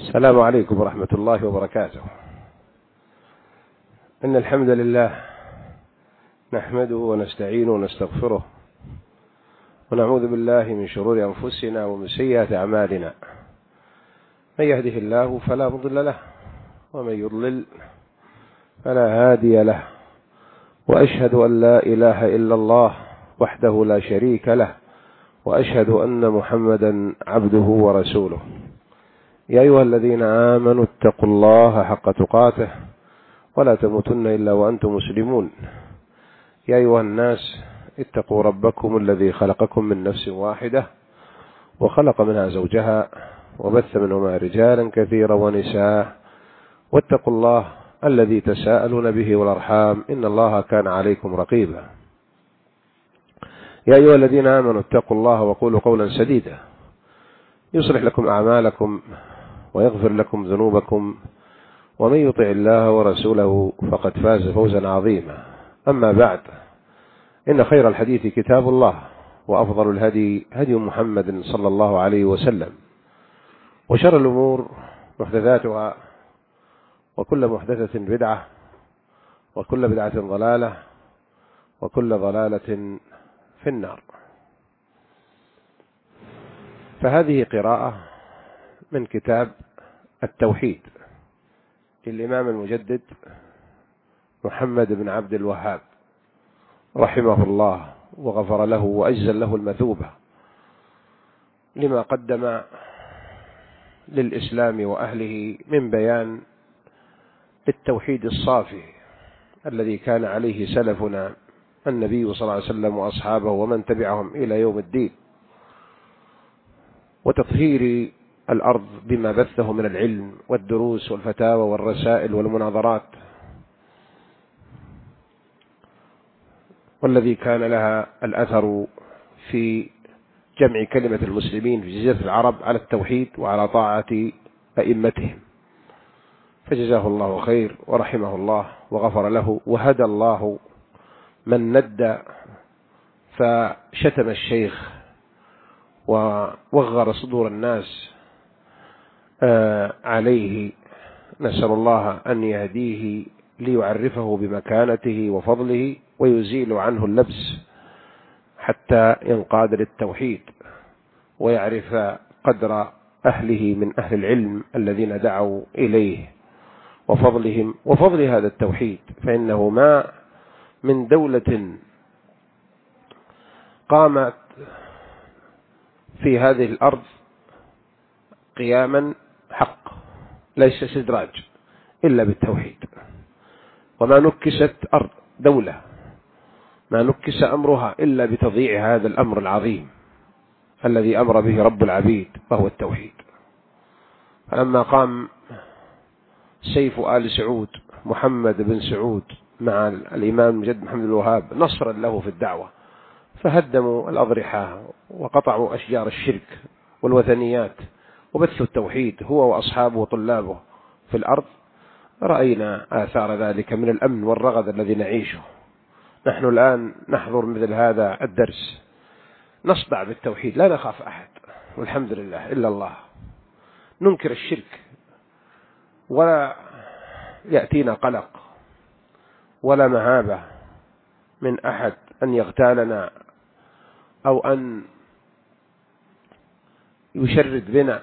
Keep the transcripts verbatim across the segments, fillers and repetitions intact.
السلام عليكم ورحمة الله وبركاته. إن الحمد لله نحمده ونستعينه ونستغفره ونعوذ بالله من شرور أنفسنا ومن سيئات أعمالنا. من يهده الله فلا مضل له ومن يضلل فلا هادي له، وأشهد أن لا إله إلا الله وحده لا شريك له، وأشهد أن محمدا عبده ورسوله. يا أيها الذين آمنوا اتقوا الله حق تقاته ولا تموتن إلا وأنتم مسلمون. يا أيها الناس اتقوا ربكم الذي خلقكم من نفس واحدة وخلق منها زوجها وبث منهما رجالا كثيرا ونساء، واتقوا الله الذي تساءلون به والأرحام إن الله كان عليكم رقيبا. يا أيها الذين آمنوا اتقوا الله وقولوا قولا سديدا يصلح لكم أعمالكم ويغفر لكم ذنوبكم، ومن يطع الله ورسوله فقد فاز فوزا عظيما. أما بعد، إن خير الحديث كتاب الله، وأفضل الهدي هدي محمد صلى الله عليه وسلم، وشر الأمور محدثاتها، وكل محدثة بدعة، وكل بدعة ضلالة، وكل ضلالة في النار. فهذه قراءة من كتاب التوحيد للإمام المجدد محمد بن عبد الوهاب رحمه الله وغفر له وأجزل له المثوبة لما قدم للإسلام وأهله من بيان التوحيد الصافي الذي كان عليه سلفنا النبي صلى الله عليه وسلم وأصحابه ومن تبعهم إلى يوم الدين، وتطهير الأرض بما بثه من العلم والدروس والفتاوى والرسائل والمناظرات، والذي كان لها الأثر في جمع كلمة المسلمين في جزيرة العرب على التوحيد وعلى طاعة أئمتهم. فجزاه الله خير ورحمه الله وغفر له، وهدى الله من ند فشتم الشيخ ووغر صدور الناس عليه. نسأل الله أن يهديه ليعرفه بمكانته وفضله ويزيل عنه اللبس حتى ينقاد للتوحيد ويعرف قدر أهله من أهل العلم الذين دعوا إليه وفضلهم وفضل هذا التوحيد. فإنه ما من دولة قامت في هذه الأرض قياما حق ليس استدراج إلا بالتوحيد، وما نكست أرض دولة ما نكس أمرها إلا بتضييع هذا الأمر العظيم الذي أمر به رب العبيد وهو التوحيد. فلما قام سيف آل سعود محمد بن سعود مع الإمام المجدد محمد بن الوهاب نصرا له في الدعوة، فهدموا الأضرحة وقطعوا أشجار الشرك والوثنيات وبثوا التوحيد هو وأصحابه وطلابه في الأرض، رأينا آثار ذلك من الأمن والرغد الذي نعيشه. نحن الآن نحضر مثل هذا الدرس نصدع بالتوحيد، لا نخاف أحد والحمد لله إلا الله، ننكر الشرك ولا يأتينا قلق ولا مهابة من أحد أن يغتالنا أو أن يشرد بنا،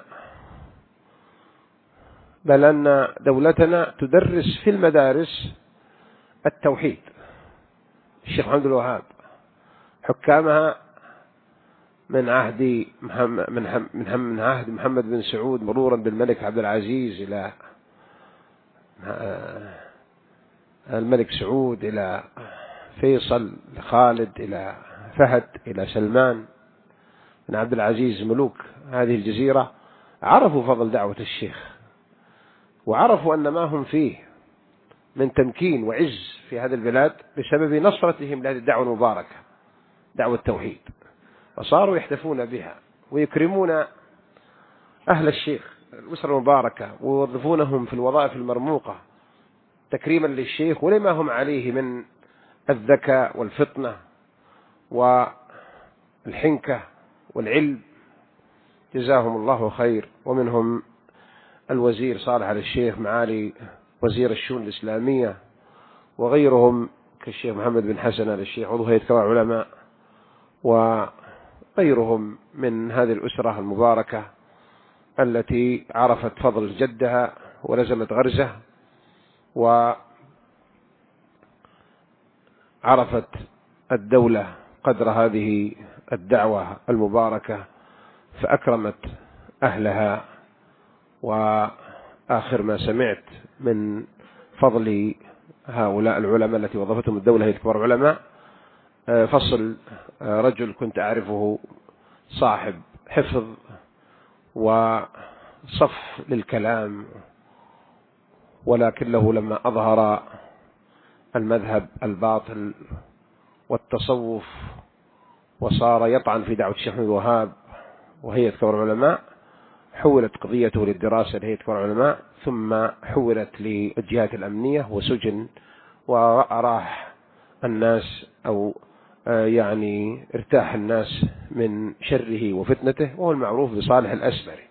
بل أن دولتنا تدرس في المدارس التوحيد. الشيخ محمد الوهاب حكامها من عهد محمد من من عهد محمد بن سعود مرورا بالملك عبد العزيز إلى الملك سعود إلى فيصل خالد إلى فهد إلى سلمان بن عبد العزيز، ملوك هذه الجزيرة عرفوا فضل دعوة الشيخ، وعرفوا أن ما هم فيه من تمكين وعز في هذه البلاد بسبب نصرتهم لهذه الدعوة المباركة دعوة التوحيد، وصاروا يحتفون بها ويكرمون أهل الشيخ الأسرة المباركة ويوظفونهم في الوظائف المرموقة تكريما للشيخ ولما هم عليه من الذكاء والفطنة والحنكة والعلم. جزاهم الله خير. ومنهم الوزير صالح آل الشيخ، معالي وزير الشؤون الإسلامية، وغيرهم كالشيخ محمد بن حسن آل الشيخ عضو هيئة كبار العلماء، وغيرهم من هذه الأسرة المباركة التي عرفت فضل جدها ولزمت غرزه، وعرفت الدولة قدر هذه الدعوة المباركة فأكرمت أهلها. وآخر ما سمعت من فضل هؤلاء العلماء التي وظفتهم الدولة هيئة كبار العلماء، فصل رجل كنت أعرفه صاحب حفظ وصف للكلام، ولكنه لما أظهر المذهب الباطل والتصوف وصار يطعن في دعوة الشيخ محمد الوهاب وهيئة كبار العلماء، حولت قضيته للدراسة لهيئة كبار العلماء، ثم حولت للجهات الأمنية وسجن، وراح الناس أو يعني ارتاح الناس من شره وفتنته، وهو المعروف بصالح الأسبري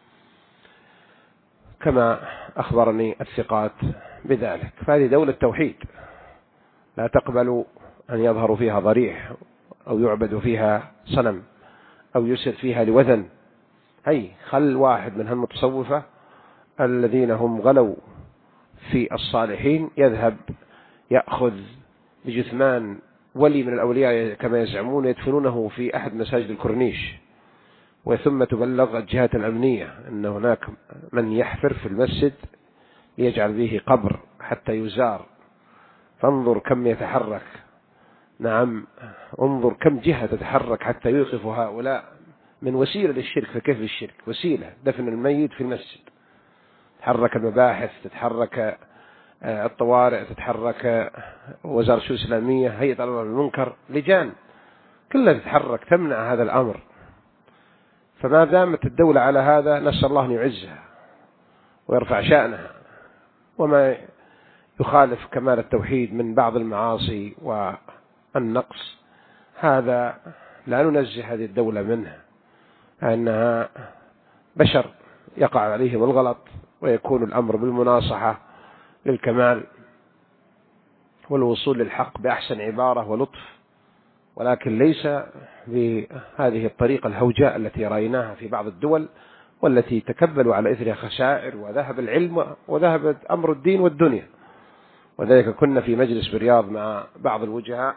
كما أخبرني الثقات بذلك. فهذه دولة توحيد لا تقبل أن يظهر فيها ضريح أو يعبد فيها صنم أو يسر فيها لوثن. هي خل واحد من هالمتصوفة الذين هم غلوا في الصالحين يذهب يأخذ بجثمان ولي من الأولياء كما يزعمون، يدفنونه في أحد مساجد الكورنيش، وثم تبلغ الجهات الأمنية أن هناك من يحفر في المسجد ليجعل به قبر حتى يزار. فانظر كم يتحرك، نعم انظر كم جهة تتحرك حتى يوقف هؤلاء من وسيلة للشرك. فكيف الشرك وسيلة دفن الميت في المسجد؟ تتحرك المباحث، تتحرك الطوارئ، تتحرك وزارة الشؤون الإسلامية، هيئة الأمر بالمنكر، لجان كلها تتحرك تمنع هذا الأمر. فما دامت الدولة على هذا نسأل الله أن يعزها ويرفع شأنها، وما يخالف كمال التوحيد من بعض المعاصي والنقص هذا لا ننزه هذه الدولة منها، أنها بشر يقع عليهم الغلط، ويكون الأمر بالمناصحة للكمال والوصول للحق بأحسن عبارة ولطف، ولكن ليس بهذه الطريقة الهوجاء التي رأيناها في بعض الدول، والتي تكبلوا على إثرها خسائر وذهب العلم وذهب أمر الدين والدنيا. وذلك كنا في مجلس برياض مع بعض الوجهاء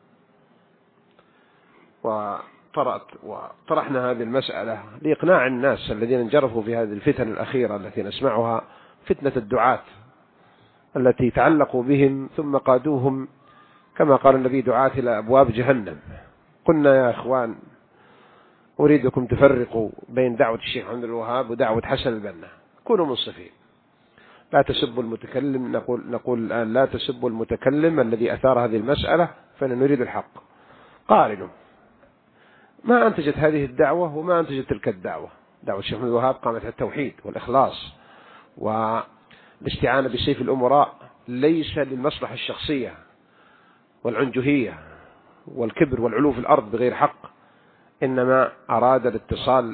وطرأت وطرحنا هذه المسألة لإقناع الناس الذين انجرفوا في هذه الفتن الأخيرة التي نسمعها، فتنة الدعاة التي تعلقوا بهم ثم قادوهم كما قال النبي دعاة إلى أبواب جهنم. قلنا يا إخوان أريدكم تفرقوا بين دعوة الشيخ محمد الوهاب ودعوة حسن البنا، كونوا منصفين، لا تسبوا المتكلم. نقول نقول الآن لا تسبوا المتكلم الذي أثار هذه المسألة، فإننا نريد الحق. قارنوا ما أنتجت هذه الدعوة وما أنتجت تلك الدعوة. دعوة الشيخ محمد الوهاب قامت على التوحيد والإخلاص والاستعانة بسيف الأمراء، ليس للمصلحة الشخصية والعنجهية والكبر والعلو في الأرض بغير حق، إنما أراد الاتصال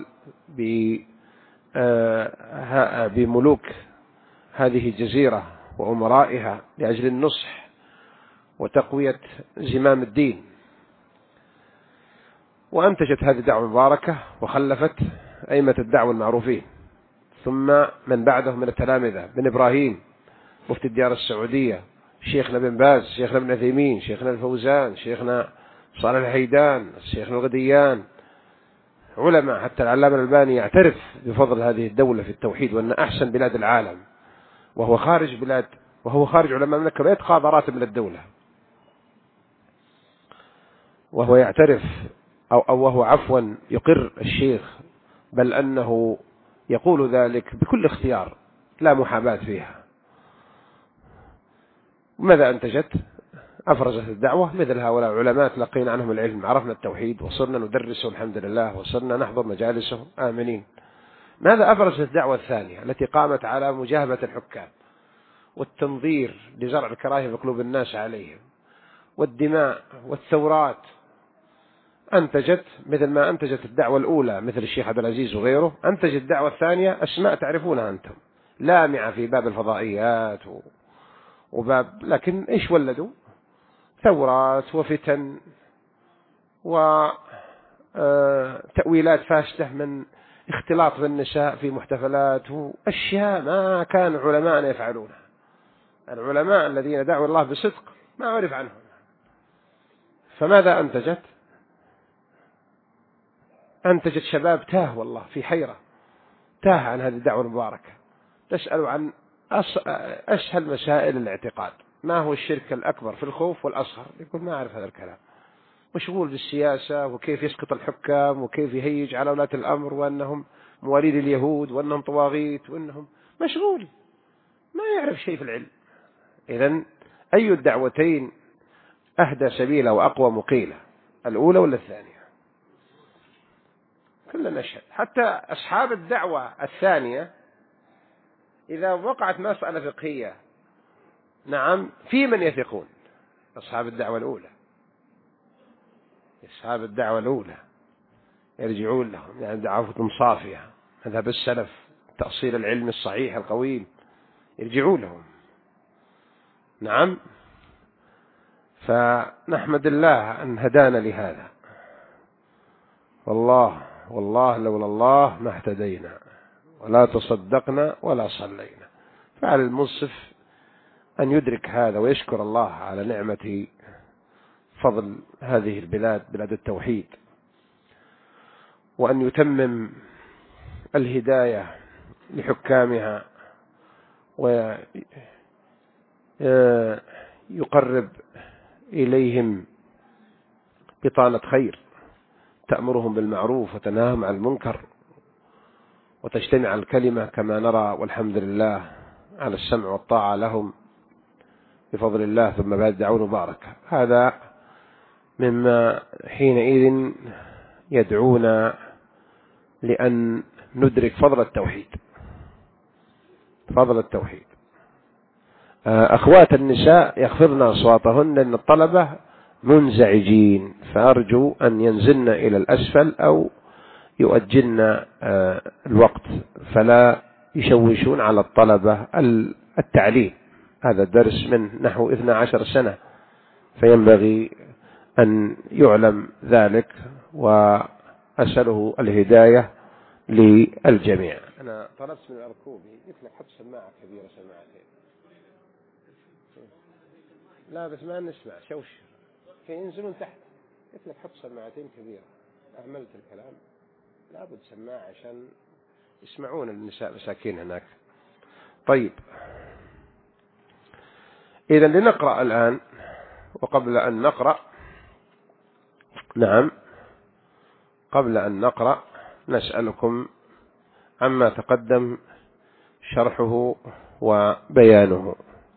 بملوك هذه الجزيرة وأمرائها لأجل النصح وتقوية زمام الدين. وأنتجت هذه الدعوة المباركة وخلفت أئمة الدعوة المعروفين، ثم من بعده من التلامذة، بن إبراهيم مفتي الديار السعودية، شيخنا بن باز، شيخنا بن عثيمين، شيخنا الفوزان، شيخنا صالح الحيدان، شيخنا الغديان، علماء حتى العلامة الألباني يعترف بفضل هذه الدولة في التوحيد وأن أحسن بلاد العالم، وهو خارج بلاد وهو خارج علماء المملكة لا يتقاضى راتب من الدولة، وهو يعترف أو, أو وهو عفوا يقر الشيخ، بل أنه يقول ذلك بكل اختيار لا محاباة فيها. ماذا أنتجت؟ أفرزت الدعوة مثل هؤلاء العلماء تلقينا عنهم العلم، عرفنا التوحيد وصرنا ندرسه الحمد لله، وصرنا نحضر مجالسه آمنين. ماذا أفرزت الدعوة الثانية التي قامت على مجاهبة الحكام والتنظير لزرع الكراهية في قلوب الناس عليهم والدماء والثورات؟ أنتجت مثل ما أنتجت الدعوة الأولى مثل الشيخ عبد العزيز وغيره، أنتجت الدعوة الثانية أسماء تعرفونها أنتم، لامعة في باب الفضائيات وباب، لكن إيش ولدوا؟ ثورات وفتن وتأويلات فاسدة من اختلاط بالنساء في محتفلات وأشياء ما كان علماء يفعلونها. العلماء الذين دعوا الله بصدق ما عرف عنهم. فماذا أنتجت؟ أنتجت شباب تاه والله في حيرة، تاه عن هذه الدعوة المباركة. تسأل عن أسهل مسائل الاعتقاد، ما هو الشرك الأكبر في الخوف والأصغر، يقول ما أعرف هذا الكلام. مشغول بالسياسة وكيف يسقط الحكام وكيف يهيج على ولاة الأمر وأنهم مواليد اليهود وأنهم طواغيت وأنهم مشغول، ما يعرف شيء في العلم. إذن أي الدعوتين أهدى سبيلا وأقوى مقيلة، الأولى ولا الثانية؟ كلنا نشهد. حتى أصحاب الدعوة الثانية إذا وقعت مسألة فقهية، نعم، في من يثقون؟ أصحاب الدعوة الأولى. أصحاب الدعوة الأولى يرجعون لهم، يعني دعوتهم صافية، مذهب السلف، تأصيل العلم الصحيح القويم، يرجعون لهم. نعم. فنحمد الله أن هدانا لهذا، والله والله لولا الله ما اهتدينا ولا تصدقنا ولا صلينا. فعلى المنصف أن يدرك هذا ويشكر الله على نعمة فضل هذه البلاد، بلاد التوحيد، وأن يتمم الهداية لحكامها ويقرب إليهم بطانة خير تأمرهم بالمعروف وتناهم عن المنكر وتجتمع الكلمة كما نرى، والحمد لله على السمع والطاعة لهم بفضل الله. ثم بعد دعوة مباركة، هذا مما حينئذ يدعونا لأن ندرك فضل التوحيد، فضل التوحيد. أخوات النساء يخفضن أصواتهن لأن الطلبة منزعجين، فأرجو أن ينزلن إلى الأسفل أو يؤجلن الوقت فلا يشوشون على الطلبة التعليم. هذا الدرس من نحو اثنى عشر سنة، فينبغي أن يعلم ذلك، وأسأله الهداية للجميع. أنا طلبت من أركوبي قلت لك حط سماعة كبيرة، سماعتين. لا بس ما نسمع شوش، فينزلون تحت. قلت لك حط سماعتين كبيرة، أهملت الكلام. لابد سماعة عشان يسمعون النساء مساكين هناك. طيب، إذا لنقرأ الآن. وقبل أن نقرأ، نعم، قبل أن نقرأ نسألكم عما تقدم شرحه وبيانه.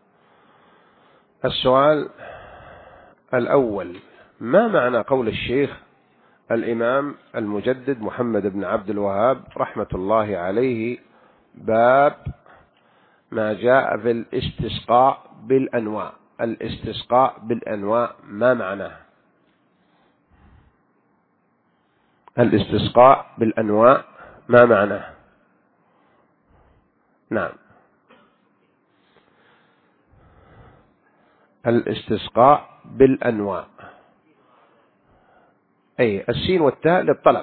السؤال الأول: ما معنى قول الشيخ الإمام المجدد محمد بن عبد الوهاب رحمة الله عليه باب ما جاء في الاستسقاء بالأنواع؟ الاستسقاء بالأنواع ما معناه؟ الاستسقاء بالأنواع ما معناه؟ نعم، الاستسقاء بالأنواع، أي السين والتاء للطلب،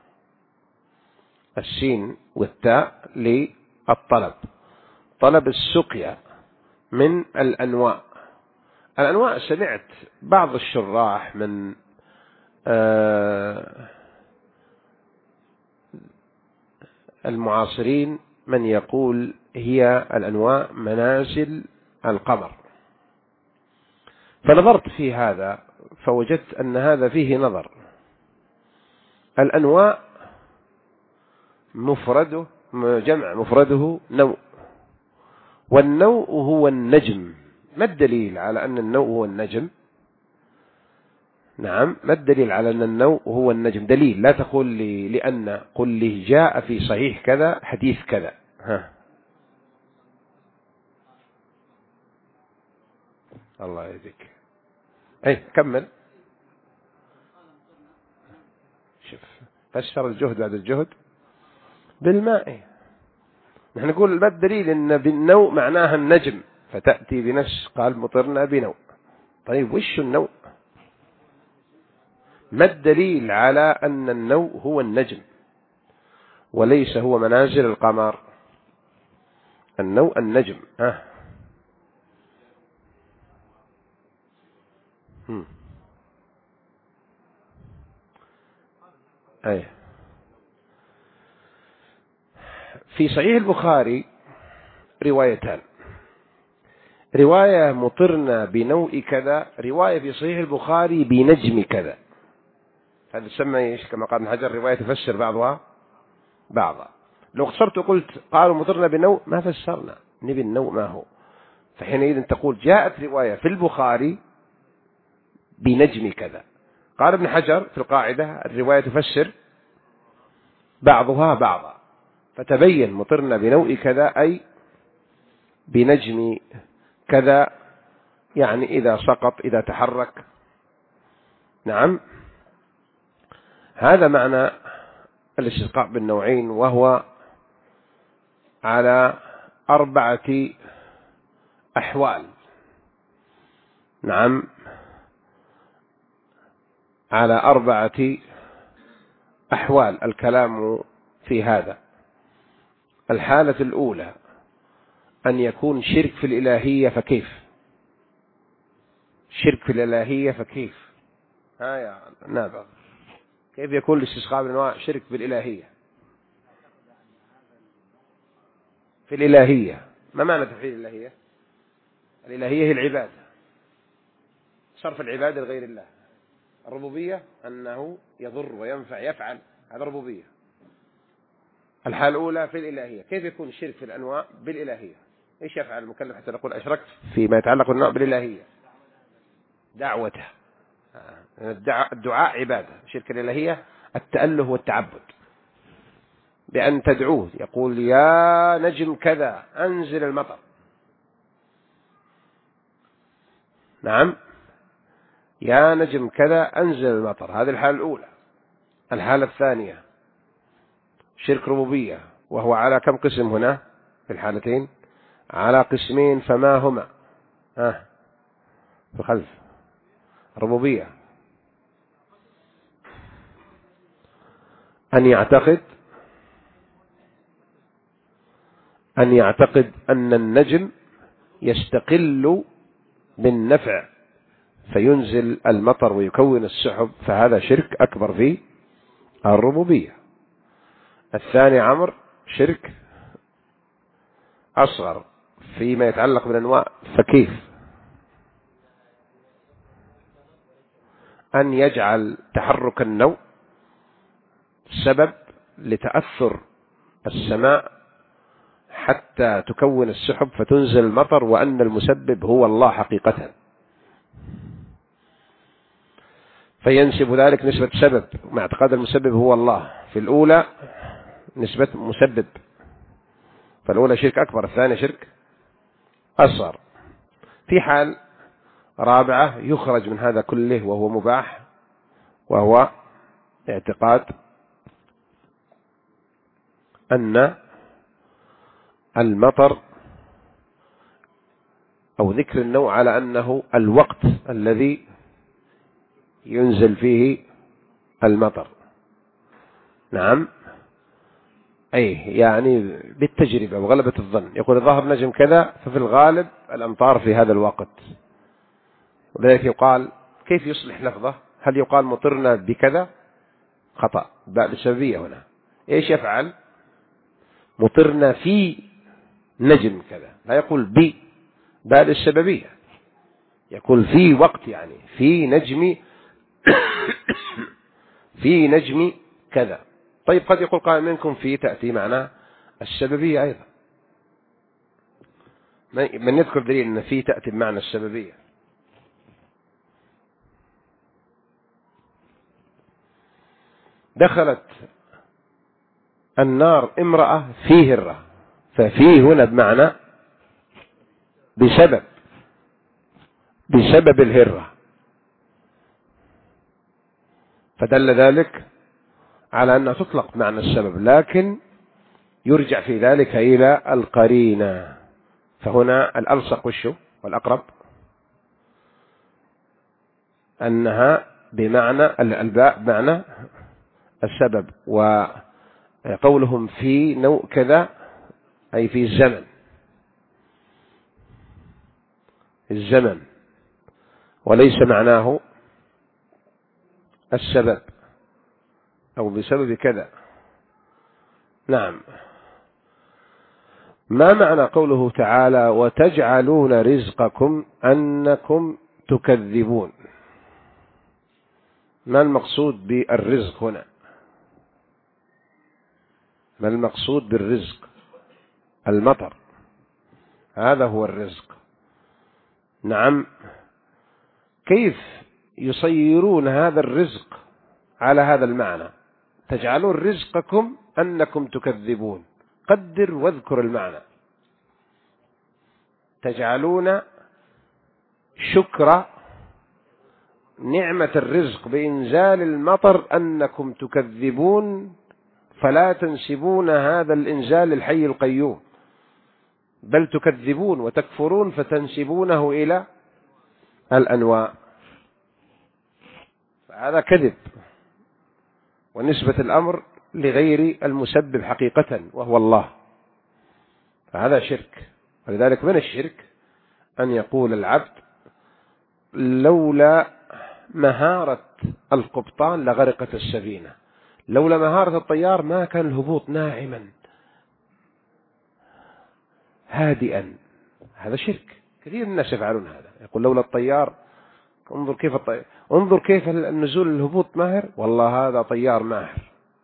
السين والتاء للطلب، طلب السقيا من الأنواع. الأنواع سمعت بعض الشراح من آه المعاصرين من يقول هي الأنواع منازل القمر، فنظرت في هذا فوجدت أن هذا فيه نظر. الأنواع مفرده جمع، مفرده نوء، والنوء هو النجم. ما الدليل على أن النوء هو النجم؟ نعم، ما الدليل على أن النوء هو النجم؟ دليل، لا تقول لي لأن، قل لي جاء في صحيح كذا حديث كذا. ها، الله يهديك. أي كمل. شوف، فسر الجهد بعد الجهد بالماء. نحن نقول ما الدليل ان بالنوء معناها النجم، فتأتي بنفس قال مطرنا بنوء. طيب وش النوء؟ ما الدليل على أن النوء هو النجم وليس هو منازل القمر؟ النوء النجم. ها هم. أي في صحيح البخاري روايتان، رواية مطرنا بنوء كذا، رواية في صحيح البخاري بنجم كذا. هذا يسمى ايش؟ كما قال ابن حجر رواية تفسر بعضها بعضا. لو اختصرت وقلت قالوا مطرنا بنوء ما فسرنا نبي النوء ما هو، فحينئذ تقول جاءت رواية في البخاري بنجم كذا. قال ابن حجر في القاعدة الرواية تفسر بعضها بعضا، فتبين مطرنا بنوء كذا أي بنجم كذا، يعني إذا سقط إذا تحرك. نعم، هذا معنى الاستسقاء بالنوعين، وهو على أربعة أحوال. نعم، على أربعة أحوال الكلام في هذا. الحالة الأولى أن يكون شرك في الإلهية، فكيف؟ شرك في الإلهية فكيف؟ ها يا نابغ، كيف يكون الاستسقاء بالنوع شرك بالإلهية؟ في الإلهية ما معنى توحيد الإلهية؟ الإلهية هي العبادة، صرف العبادة لغير الله. الربوبية أنه يضر وينفع يفعل، هذا ربوبية. الحالة الأولى في الإلهية، كيف يكون الشرك في الأنواع بالإلهية؟ إيش يفعل المكلف حتى نقول أشركت فيما يتعلق بالنوع بالإلهية؟ دعوته. الدعاء عبادة. شرك الإلهية التأله والتعبد، بأن تدعوه، يقول يا نجم كذا أنزل المطر. نعم، يا نجم كذا أنزل المطر، هذه الحالة الأولى. الحالة الثانية شرك ربوبية، وهو على كم قسم هنا في الحالتين؟ على قسمين، فما هما؟ ها في الخلف ربوبية، أن يعتقد أن يعتقد أن النجم يستقل بالنفع فينزل المطر ويكون السحب، فهذا شرك أكبر في الربوبية. الثاني عمر شرك أصغر فيما يتعلق بالأنواع، فكيف؟ أن يجعل تحرك النوء سبب لتأثر السماء حتى تكون السحب فتنزل المطر، وأن المسبب هو الله حقيقة، فينسب ذلك نسبة سبب مع اعتقاد المسبب هو الله. في الأولى نسبة مسبب، فالأولى شرك أكبر، الثانية شرك أصغر. في حال رابعة يخرج من هذا كله وهو مباح، وهو اعتقاد أن المطر أو ذكر النوع على أنه الوقت الذي ينزل فيه المطر. نعم، أي يعني بالتجربة وغلبة الظن، يقول ظهر نجم كذا ففي الغالب الأمطار في هذا الوقت. ولذلك يقال كيف يصلح لفظه؟ هل يقال مطرنا بكذا؟ خطأ، باء السببية هنا. إيش يفعل؟ مطرنا في نجم كذا، لا يقول بي، باء السببية، يقول في وقت، يعني في نجم في نجم كذا. طيب قد يقول قائل منكم في تأتي معنا السببية أيضا، من يذكر دليل أن في تأتي بمعنى السببية؟ دخلت النار امرأة في هرة، ففي هنا بمعنى بسبب بسبب الهرة، فدل ذلك على أنها تطلق معنى السبب، لكن يرجع في ذلك إلى القرينة. فهنا الألصق وشه والأقرب أنها بمعنى الباء بمعنى السبب، وقولهم في نوع كذا أي في الزمن، الزمن، وليس معناه السبب أو بسبب كذا. نعم. ما معنى قوله تعالى وتجعلون رزقكم أنكم تكذبون؟ ما المقصود بالرزق هنا؟ ما المقصود بالرزق؟ المطر، هذا هو الرزق. نعم. كيف يصيرون هذا الرزق على هذا المعنى؟ تجعلون رزقكم أنكم تكذبون، قدر واذكر المعنى. تجعلون شكر نعمة الرزق بإنزال المطر أنكم تكذبون، فلا تنسبون هذا الإنزال للحي القيوم، بل تكذبون وتكفرون فتنسبونه إلى الأنواع، فهذا كذب ونسبة الأمر لغير المسبب حقيقة وهو الله، فهذا شرك. ولذلك من الشرك أن يقول العبد لولا مهارة القبطان لغرقت السفينة، لولا مهارة الطيار ما كان الهبوط ناعما هادئا. هذا شرك، كثير من الناس يفعلون هذا، يقول لولا الطيار، انظر كيف الطيار، انظر كيف النزول الهبوط ماهر، والله هذا طيار ماهر.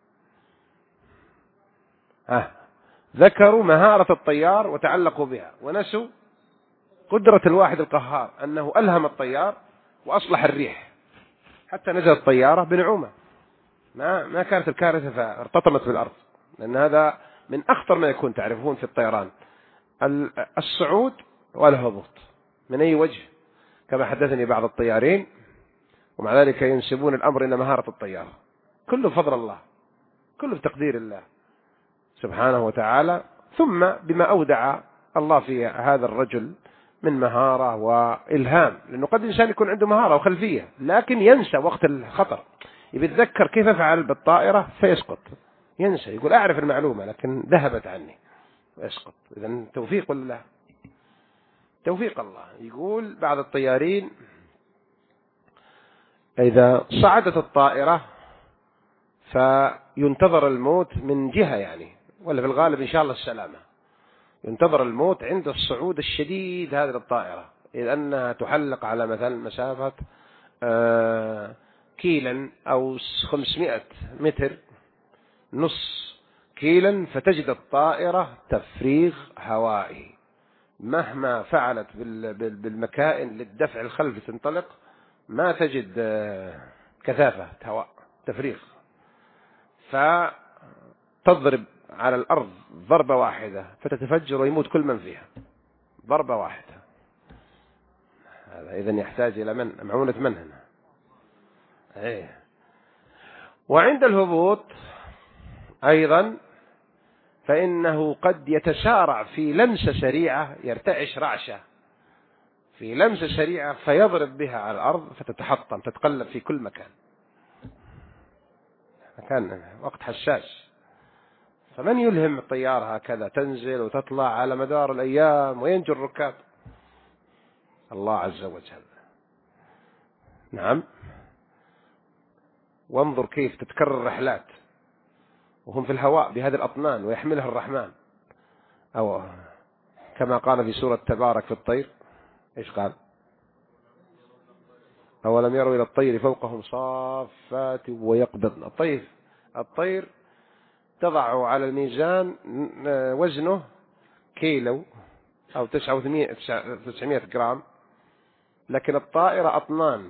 ها ذكروا مهارة الطيار وتعلقوا بها ونسوا قدرة الواحد القهار أنه ألهم الطيار وأصلح الريح حتى نزلت الطيارة بنعومة، ما ما كانت الكارثة فارتطمت بالأرض، لأن هذا من أخطر ما يكون. تعرفون في الطيران الصعود والهبوط من أي وجه، كما حدثني بعض الطيارين، ومع ذلك ينسبون الأمر إلى مهارة الطيارة. كله بفضل الله، كله بتقدير الله سبحانه وتعالى، ثم بما أودع الله في هذا الرجل من مهارة وإلهام، لأنه قد الإنسان يكون عنده مهارة وخلفية لكن ينسى وقت الخطر، يتذكر كيف فعل بالطائرة فيسقط، ينسى، يقول أعرف المعلومة لكن ذهبت عني ويسقط. إذن توفيق الله، توفيق الله. يقول بعض الطيارين إذا صعدت الطائرة فينتظر الموت من جهة يعني، ولا في الغالب إن شاء الله السلامة، ينتظر الموت عند الصعود الشديد هذه الطائرة، إذ أنها تحلق على مثلا مسافة آه كيلا أو خمسمائة متر، نص كيلا، فتجد الطائرة تفريغ هوائي، مهما فعلت بالمكائن للدفع الخلفي تنطلق ما تجد كثافة هواء، تفريغ، فتضرب على الأرض ضربة واحدة فتتفجر ويموت كل من فيها، ضربة واحدة. هذا إذن يحتاج إلى من معونة من هنا. إيه. وعند الهبوط أيضا فإنه قد يتسارع في لمسة سريعة، يرتعش رعشة في لمسة سريعة فيضرب بها على الأرض فتتحطم تتقلب في كل مكان، كان وقت حساس. فمن يلهم الطيارة هكذا تنزل وتطلع على مدار الأيام وينجو الركاب؟ الله عز وجل. نعم. وانظر كيف تتكرر رحلات وهم في الهواء بهذه الأطنان ويحملها الرحمن، أو كما قال في سورة تبارك في الطير، إيش قال؟ أولم يروا إلى الطير فوقهم صافات ويقبضن. الطير الطير تضع على الميزان وزنه كيلو أو تسعمائة جرام، لكن الطائرة أطنان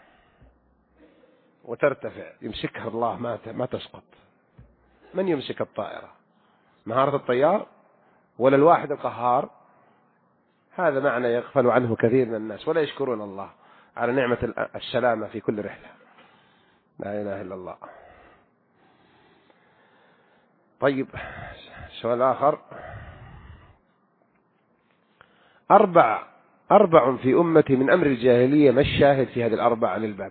وترتفع، يمسكها الله ما ما تسقط. من يمسك الطائرة؟ مهارة الطيار ولا الواحد القهار؟ هذا معنى يغفل عنه كثير من الناس ولا يشكرون الله على نعمة السلامة في كل رحلة. لا إله إلا الله. طيب سؤال آخر. أربع أربع في أمتي من أمر الجاهلية، ما الشاهد في هذه الأربع عن الباب؟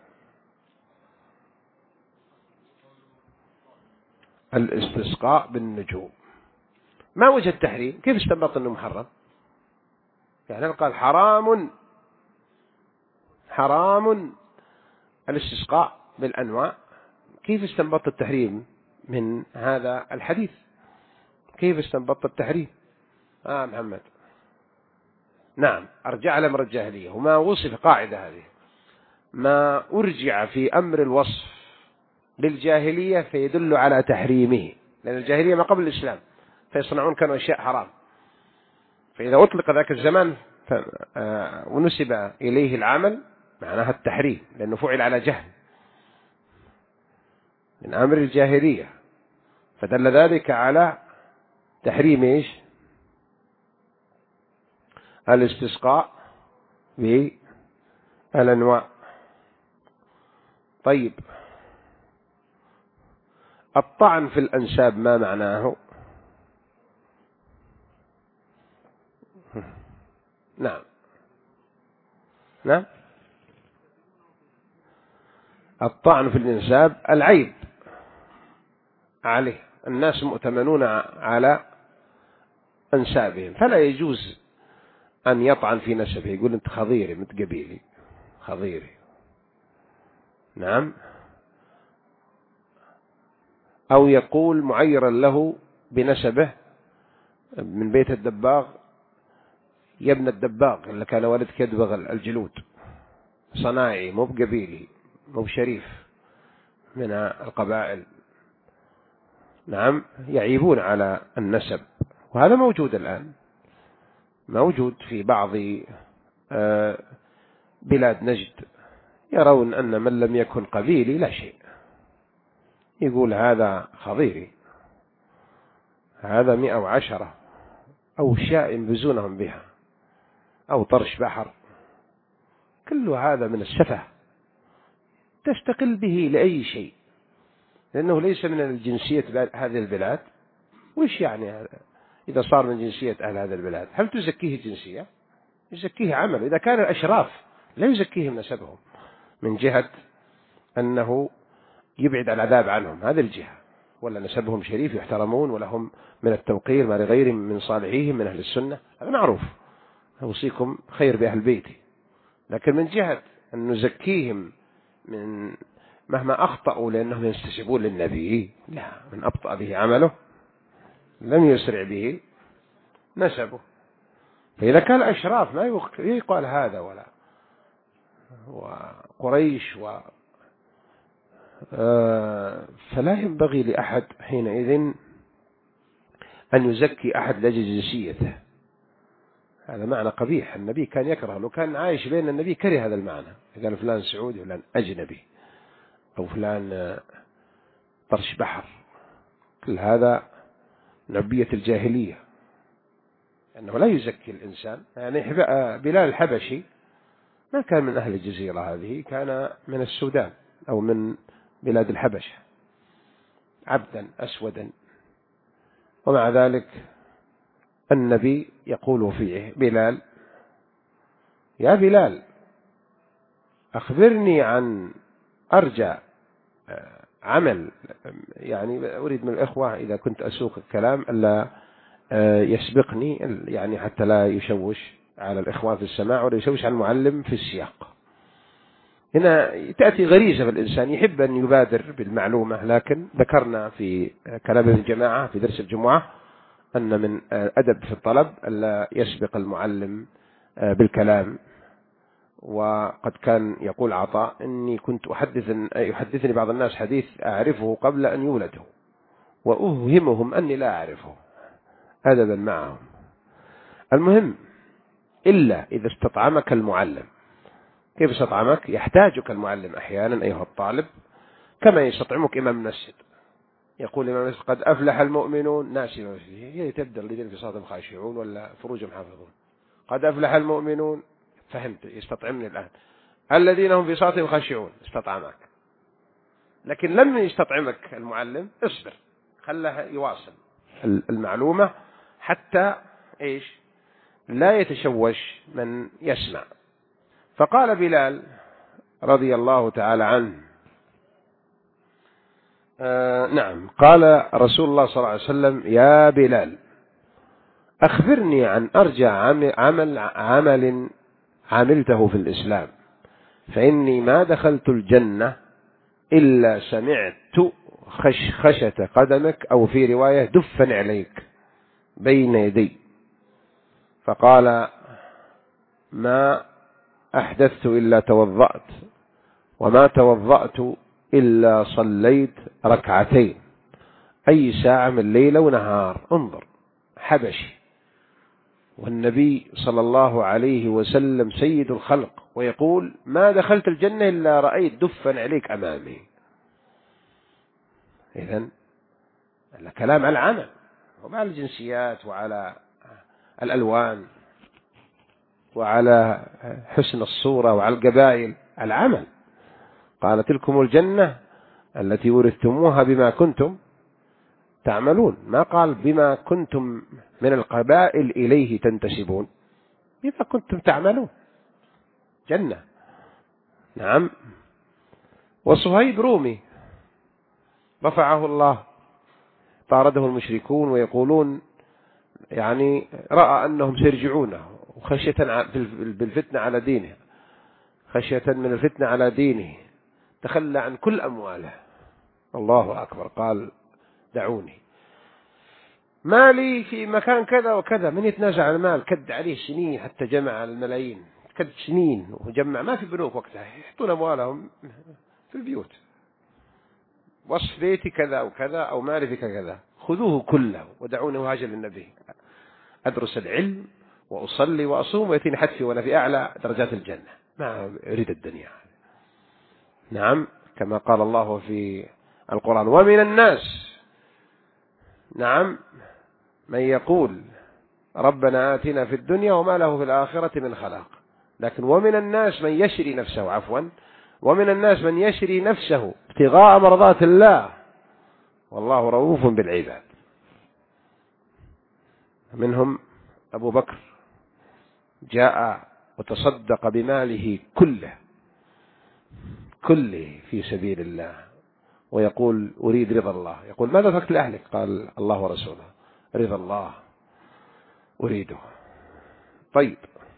الاستسقاء بالنجوم. ما وجه التحريم؟ كيف استنبط أنه محرم؟ يعني قال حرام حرام الاستسقاء بالأنواع، كيف استنبط التحريم من هذا الحديث؟ كيف استنبط التحريم؟ آه محمد. نعم، أرجع على أمر الجاهلية، وما وصف قاعدة هذه، ما أرجع في أمر الوصف للجاهلية فيدل على تحريمه، لأن الجاهلية ما قبل الإسلام فيصنعون كانوا أشياء حرام، فإذا أطلق ذاك الزمان ونسب إليه العمل معناها التحريم، لأنه فعل على جهل من أمر الجاهلية، فدل ذلك على تحريم إيش؟ الاستسقاء بالأنواع. طيب الطعن في الأنساب ما معناه؟ نعم نعم، الطعن في الأنساب العيب عليه، الناس مؤتمنون على أنسابهم، فلا يجوز أن يطعن في نسبه، يقول أنت خضيري مثل قبيلي خضيري. نعم، أو يقول معيرا له بنسبه من بيت الدباغ يا ابن الدباغ اللي كان والدك يدبغ الجلود، صناعي مو بقبيلي مو بشريف من القبائل. نعم، يعيبون على النسب، وهذا موجود الآن، موجود في بعض بلاد نجد، يرون أن من لم يكن قبيلي لا شيء، يقول هذا خضيري، هذا مئة وعشرة، أو أشياء ينبزونهم بها، أو طرش بحر، كل هذا من السفه تستقل به لأي شيء، لأنه ليس من الجنسية هذه البلاد. وإيش يعني هذا إذا صار من جنسية أهل هذه البلاد؟ هل تزكيه جنسية؟ يزكيه عمل. إذا كان الأشراف لا يزكيهم نسبهم من جهة أنه يبعد العذاب عنهم، هذه الجهة، ولا نسبهم شريف يحترمون ولهم من التوقير ما لغيرهم من صالحيهم من أهل السنة، هذا معروف، أوصيكم خير بأهل بيتي. لكن من جهة أن نزكيهم من مهما أخطأوا لأنهم ينتسبون للنبي، لا، من أبطأ به عمله لم يسرع به نسبه. فإذا كان أشراف ما يقال هذا، ولا وقريش و فلا ينبغي لأحد حينئذ أن يزكي أحد لأجل جنسيته، هذا معنى قبيح. النبي كان يكره، لو كان عايش بين النبي كره هذا المعنى، قال فلان سعودي فلان أجنبي أو فلان طرش بحر، كل هذا نبية الجاهلية، أنه لا يزكي الإنسان. يعني بلال الحبشي ما كان من أهل الجزيرة هذه، كان من السودان أو من بلاد الحبشة، عبدا أسودا، ومع ذلك النبي يقول فيه بلال يا بلال أخبرني عن أرجى عمل، يعني أريد من الإخوة إذا كنت أسوق الكلام ألا يسبقني، يعني حتى لا يشوش على الإخوة في السماع ولا يشوش على المعلم في السياق. هنا تأتي غريزة في الإنسان يحب أن يبادر بالمعلومة، لكن ذكرنا في كلام الجماعة في درس الجمعة أن من أدب في الطلب ألا يسبق المعلم بالكلام. وقد كان يقول عطاء إني كنت أحدث يحدثني بعض الناس حديث أعرفه قبل أن يولده وأوهمهم أني لا أعرفه، أدبا معهم. المهم إلا إذا استطعمك المعلم. كيف استطعمك؟ يحتاجك المعلم أحيانا أيها الطالب، كما يستطعمك إمام المسجد، يقول إمام المسجد قد أفلح المؤمنون، ناس هي تبدأ الذين في صلاة خاشعون ولا فروجهم حافظون، قد أفلح المؤمنون، فهمت؟ يستطعمني الآن. الذين هم في صلاة خاشعون، استطعمك. لكن لم يستطعمك المعلم اصبر، خله يواصل المعلومة حتى إيش لا يتشوش من يسمع. فقال بلال رضي الله تعالى عنه آه نعم قال رسول الله صلى الله عليه وسلم: يا بلال أخبرني عن أرجع عمل عمل عملته في الإسلام، فإني ما دخلت الجنة إلا سمعت خشخشة قدمك، أو في رواية دفا عليك بين يدي. فقال: ما أحدثت إلا توضأت، وما توضأت إلا صليت ركعتين، أي ساعة من ليلة ونهار. انظر، حبشي والنبي صلى الله عليه وسلم سيد الخلق، ويقول: ما دخلت الجنة إلا رأيت دفا عليك أمامي. إذن الكلام على العمل وعلى الجنسيات وعلى الألوان وعلى حسن الصورة وعلى القبائل. العمل قال: تلكم الجنة التي ورثتموها بما كنتم تعملون. ما قال بما كنتم من القبائل إليه تنتسبون، بما كنتم تعملون جنة. نعم. وصهيب رومي رفعه الله، طارده المشركون ويقولون يعني رأى أنهم سيرجعونه، وخشية بالفتنة على دينه، خشية من الفتنة على دينه تخلى عن كل أمواله. الله أكبر. قال: دعوني، مالي في مكان كذا وكذا. من يتنازع عن المال؟ كد عليه سنين حتى جمع الملايين، كد سنين وجمع. ما في بنوك وقتها، يحطون أموالهم في البيوت. وصف بيتي كذا وكذا، أو مالي في كذا، خذوه كله ودعوني وهاجر للنبي، أدرس العلم وأصلي وأصوم ويتيني حتفي وأنا في أعلى درجات الجنة، ما أريد الدنيا. نعم، كما قال الله في القرآن: ومن الناس نعم من يقول ربنا آتنا في الدنيا وما له في الآخرة من خلاق. لكن ومن الناس من يشري نفسه عفوا ومن الناس من يشري نفسه ابتغاء مرضات الله والله رؤوف بالعباد. منهم أبو بكر جاء وتصدق بماله كله كله في سبيل الله، ويقول: أريد رضا الله. يقول: ماذا تركت لأهلك؟ قال: الله ورسوله. رضا الله أريده. طيب،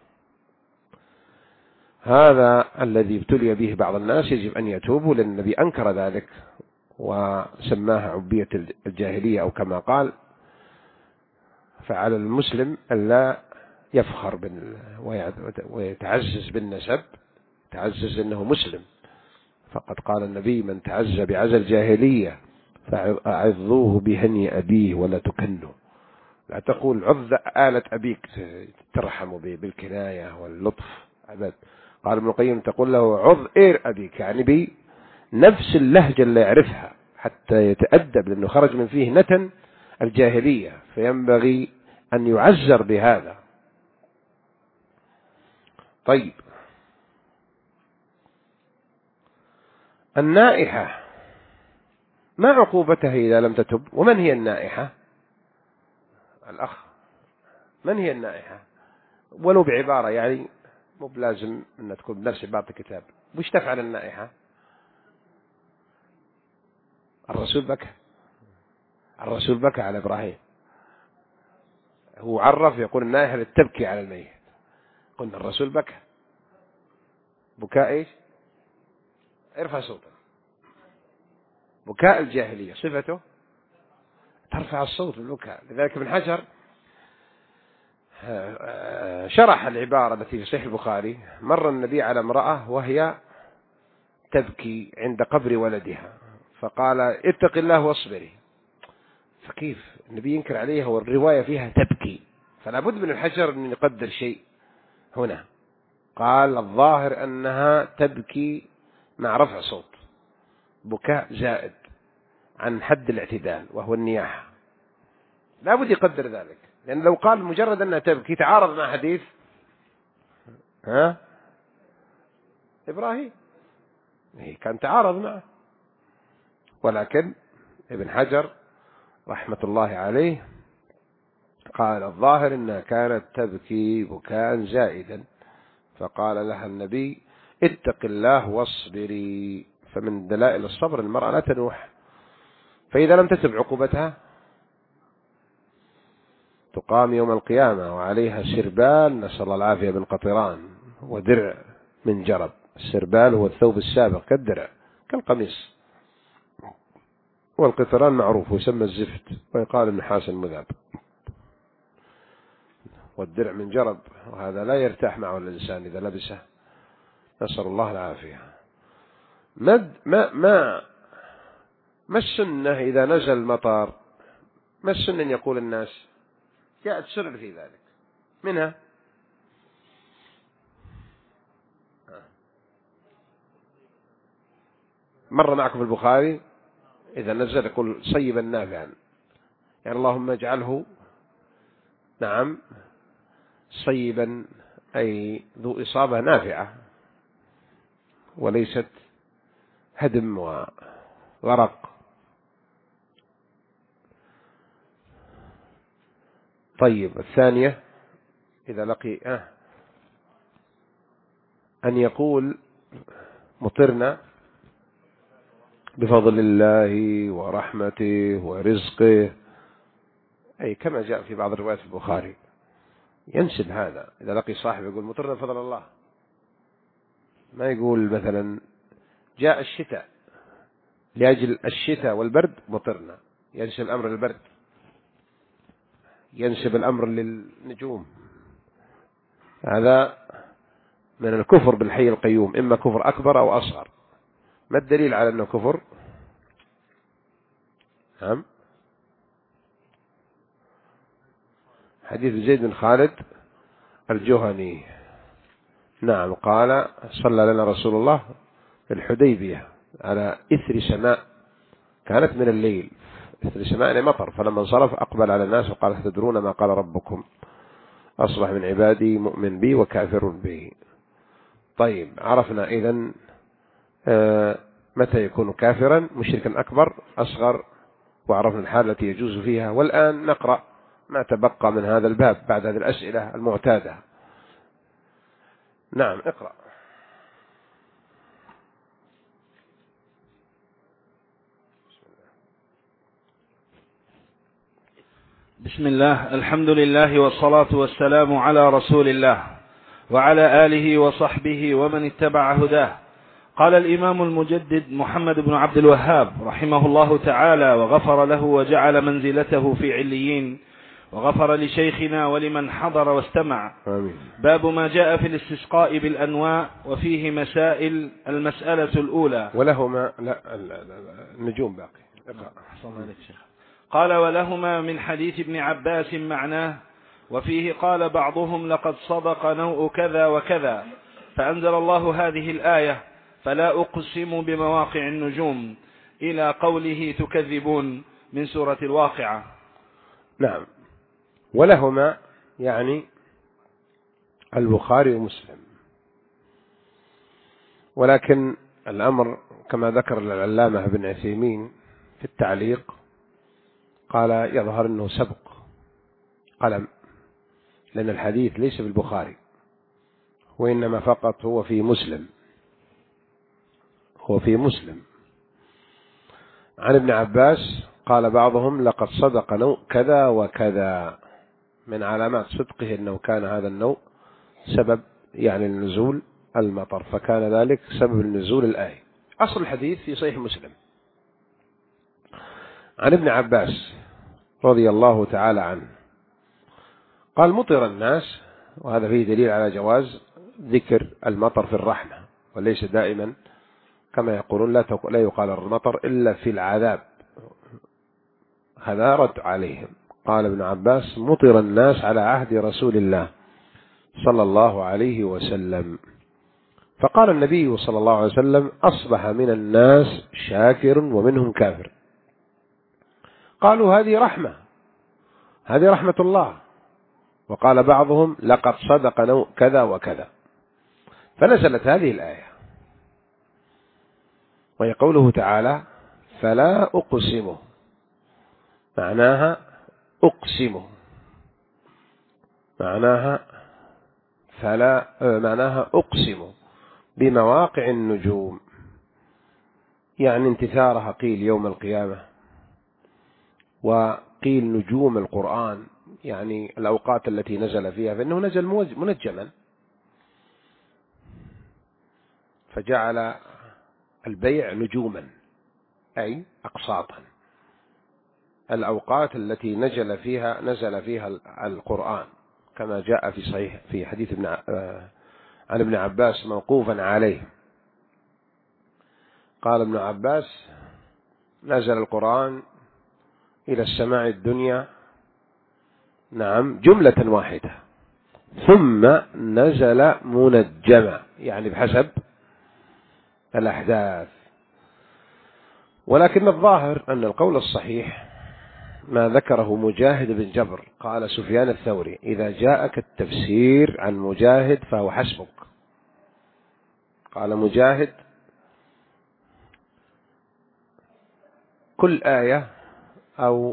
هذا الذي ابتلي به بعض الناس يجب أن يتوبوا، لأن النبي أنكر ذلك وسماها عبية الجاهلية، أو كما قال: فعلى المسلم ألا يفخر ويتعزز بالنسب، تعزز أنه مسلم. فقد قال النبي: من تعز بعز الجاهلية فأعظوه بهني أبيه ولا تكنه. لا تقول عظ آلة أبيك، ترحم بالكناية واللطف أبد. قال ابن القيم: تقول له عظ إير أبيك، يعني بنفس اللهجة اللي يعرفها حتى يتأدب، لأنه خرج من فيه نتن الجاهلية، فينبغي أن يعزر بهذا. طيب، النائحة ما عقوبتها إذا لم تتب؟ ومن هي النائحة؟ الأخ، من هي النائحة؟ ولو بعبارة، يعني مو بلازم أن تكون بنفس عبارة الكتاب. وش تفعل النائحة؟ الرسول بكى، الرسول بكى على إبراهيم. هو عرف يقول النائحة تبكي على الميت، قلنا الرسول بكى. بكاء إيش؟ ارفع صوتك. بكاء الجاهلية صفته ترفع الصوت بالبكاء. لذلك ابن حجر شرح العبارة التي في صحيح البخاري: مر النبي على امرأة وهي تبكي عند قبر ولدها، فقال: اتق الله واصبري. فكيف النبي ينكر عليها والرواية فيها تبكي؟ فلا بد من الحجر أن يقدر شيء هنا. قال: الظاهر أنها تبكي مع رفع صوت، بكاء زائد عن حد الاعتدال وهو النياحة. لا بد يقدر ذلك، لأن لو قال مجرد أنها تبكي تعارض مع حديث ها إبراهيم، كان تعارض معه. ولكن ابن حجر رحمة الله عليه قال الظاهر أنها كانت تبكي بكاء زائدا، فقال لها النبي اتق الله واصبري. فمن دلائل الصبر المرأة لا تنوح، فإذا لم تتب عقوبتها تقام يوم القيامة وعليها سربال نسأل الله العافية من قطران ودرع من جرب. السربال هو الثوب السابق كالدرع كالقميص، والقطران معروف ويسمى الزفت ويقال النحاس المذاب، والدرع من جرب، وهذا لا يرتاح معه الإنسان إذا لبسه نسأل الله العافية. ما ما ما ما السنة إذا نزل المطر؟ ما السنة أن يقول الناس؟ جاءت سنة في ذلك، منها مر معكم في البخاري إذا نزل يقول صيبا نافعا، يعني اللهم اجعله نعم صيبا أي ذو إصابة نافعة وليست هدم وغرق. طيب الثانية إذا لقي آه أن يقول مطرنا بفضل الله ورحمته ورزقه، أي كما جاء في بعض الروايات في البخاري ينسب هذا. إذا لقي صاحب يقول مطرنا بفضل الله، ما يقول مثلا جاء الشتاء لأجل الشتاء والبرد مطرنا، ينسب الأمر للبرد، ينسب الأمر للنجوم. هذا من الكفر بالحي القيوم، إما كفر أكبر أو أصغر. ما الدليل على أنه كفر؟ نعم حديث زيد بن خالد الجهني، نعم قال صلى لنا رسول الله في الحديبية على إثر سماء كانت من الليل، إثر سماء يعني مطر، فلما انصرف أقبل على الناس وقال تدرون ما قال ربكم أصبح من عبادي مؤمن بي وكافر به. طيب عرفنا إذن آه متى يكون كافرا، مشركا أكبر أصغر، وعرفنا الحالة التي يجوز فيها. والآن نقرأ ما تبقى من هذا الباب بعد هذه الأسئلة المعتادة. نعم اقرأ. بسم الله، الحمد لله والصلاة والسلام على رسول الله وعلى آله وصحبه ومن اتبع هداه. قال الإمام المجدد محمد بن عبد الوهاب رحمه الله تعالى وغفر له وجعل منزلته في عليين، وغفر لشيخنا ولمن حضر واستمع. آمين. باب ما جاء في الاستسقاء بالأنواع وفيه مسائل. المسألة الأولى ولهما لا النجوم باقي. قال ولهما من حديث ابن عباس معناه، وفيه قال بعضهم لقد صدق نوء كذا وكذا، فأنزل الله هذه الآية فلا أقسم بمواقع النجوم إلى قوله تكذبون من سورة الواقعة. نعم ولهما يعني البخاري ومسلم، ولكن الأمر كما ذكر العلامة ابن عثيمين في التعليق قال يظهر أنه سبق قلم، لأن الحديث ليس في البخاري وإنما فقط هو في مسلم، هو في مسلم عن ابن عباس قال بعضهم لقد صدق نوء كذا وكذا، من علامات صدقه أنه كان هذا النوء سبب يعني النزول المطر، فكان ذلك سبب النزول الآية. أصل الحديث في صحيح مسلم عن ابن عباس رضي الله تعالى عنه قال مطر الناس، وهذا فيه دليل على جواز ذكر المطر في الرحمة، وليس دائما كما يقولون لا لا يقال المطر إلا في العذاب، هذا رد عليهم. قال ابن عباس مطر الناس على عهد رسول الله صلى الله عليه وسلم، فقال النبي صلى الله عليه وسلم أصبح من الناس شاكر ومنهم كافر. قالوا هذه رحمة، هذه رحمة الله. وقال بعضهم لقد صدق نوء كذا وكذا، فنزلت هذه الآية وهي قوله تعالى فلا أقسم معناها أقسم، معناها فلا معناها أقسم بمواقع النجوم، يعني انتثارها قيل يوم القيامة، وقيل نجوم القرآن يعني الأوقات التي نزل فيها، فإنه نزل منجما، فجعل البيع نجوما أي أقساطا، الأوقات التي نزل فيها نزل فيها القرآن، كما جاء في صحيح في حديث ابن عن ابن عباس موقوفا عليه، قال ابن عباس: نزل القرآن إلى السماء الدنيا نعم جملة واحدة، ثم نزل منجما، يعني بحسب الأحداث. ولكن الظاهر أن القول الصحيح ما ذكره مجاهد بن جبر، قال سفيان الثوري: إذا جاءك التفسير عن مجاهد فهو حسبك. قال مجاهد: كل آية أو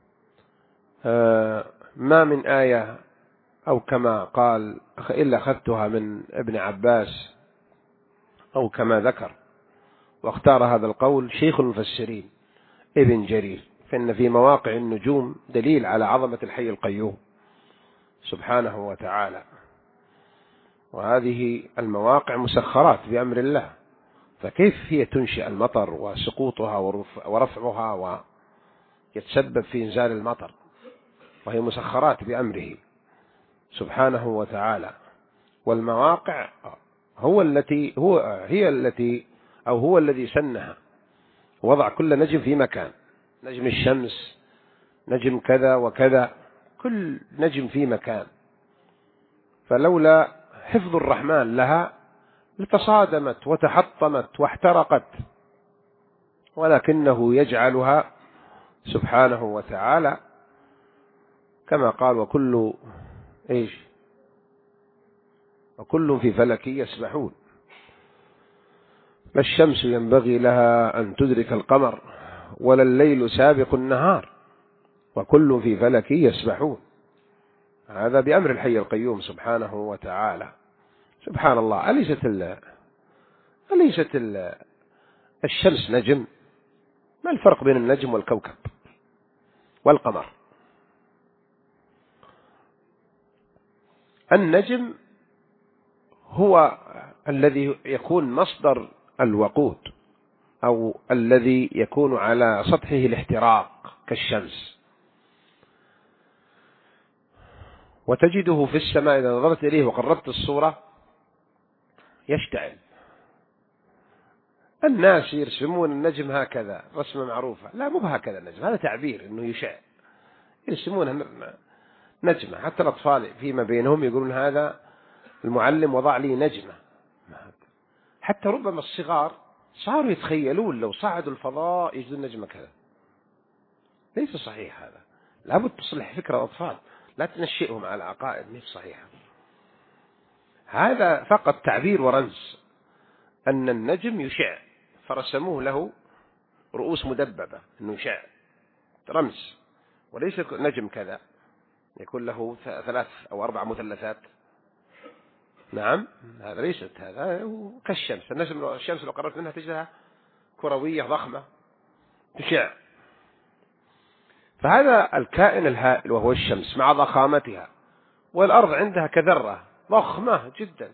آه ما من آية أو كما قال إلا أخذتها من ابن عباس، أو كما ذكر واختار هذا القول شيخ المفسرين ابن جرير، فإن في مواقع النجوم دليل على عظمة الحي القيوم سبحانه وتعالى، وهذه المواقع مسخرات بأمر الله، فكيف هي تنشئ المطر وسقوطها ورفعها ويتسبب في إنزال المطر، وهي مسخرات بأمره سبحانه وتعالى. والمواقع هو التي هو هي التي أو هو الذي سنها، وضع كل نجم في مكان، نجم الشمس، نجم كذا وكذا، كل نجم في مكان، فلولا حفظ الرحمن لها لتصادمت وتحطمت واحترقت، ولكنه يجعلها سبحانه وتعالى كما قال: وكل إيش وكل في فلك يسبحون. لا الشمس ينبغي لها أن تدرك القمر ولا الليل سابق النهار وكل في فلك يسبحون. هذا بأمر الحي القيوم سبحانه وتعالى. سبحان الله، أليست ال... أليست ال... الشمس نجم؟ ما الفرق بين النجم والكوكب والقمر؟ النجم هو الذي يكون مصدر الوقود، أو الذي يكون على سطحه الاحتراق كالشمس، وتجده في السماء إذا نظرت إليه وقربت الصورة يشتعل. الناس يرسمون النجم هكذا رسمة معروفة، لا مو هكذا النجم، هذا تعبير أنه يشع، يرسمونها نجمة. حتى الأطفال فيما بينهم يقولون هذا المعلم وضع لي نجمة. حتى ربما الصغار صاروا يتخيلون لو صعدوا الفضاء يجدون نجمة كذا. ليس صحيح هذا، لابد تصلح فكرة الأطفال، لا تنشئهم على عقائد مش صحيحة. هذا فقط تعبير ورمز أن النجم يشع، فرسموه له رؤوس مدببة أنه يشع، رمز، وليس نجم كذا يكون له ثلاث أو أربع مثلثات. نعم، هذا ليست هذا كالشمس. النجم الشمس لو قربت منها تجدها كروية ضخمة تشع. فهذا الكائن الهائل وهو الشمس مع ضخامتها، والأرض عندها كذرة ضخمة جدا.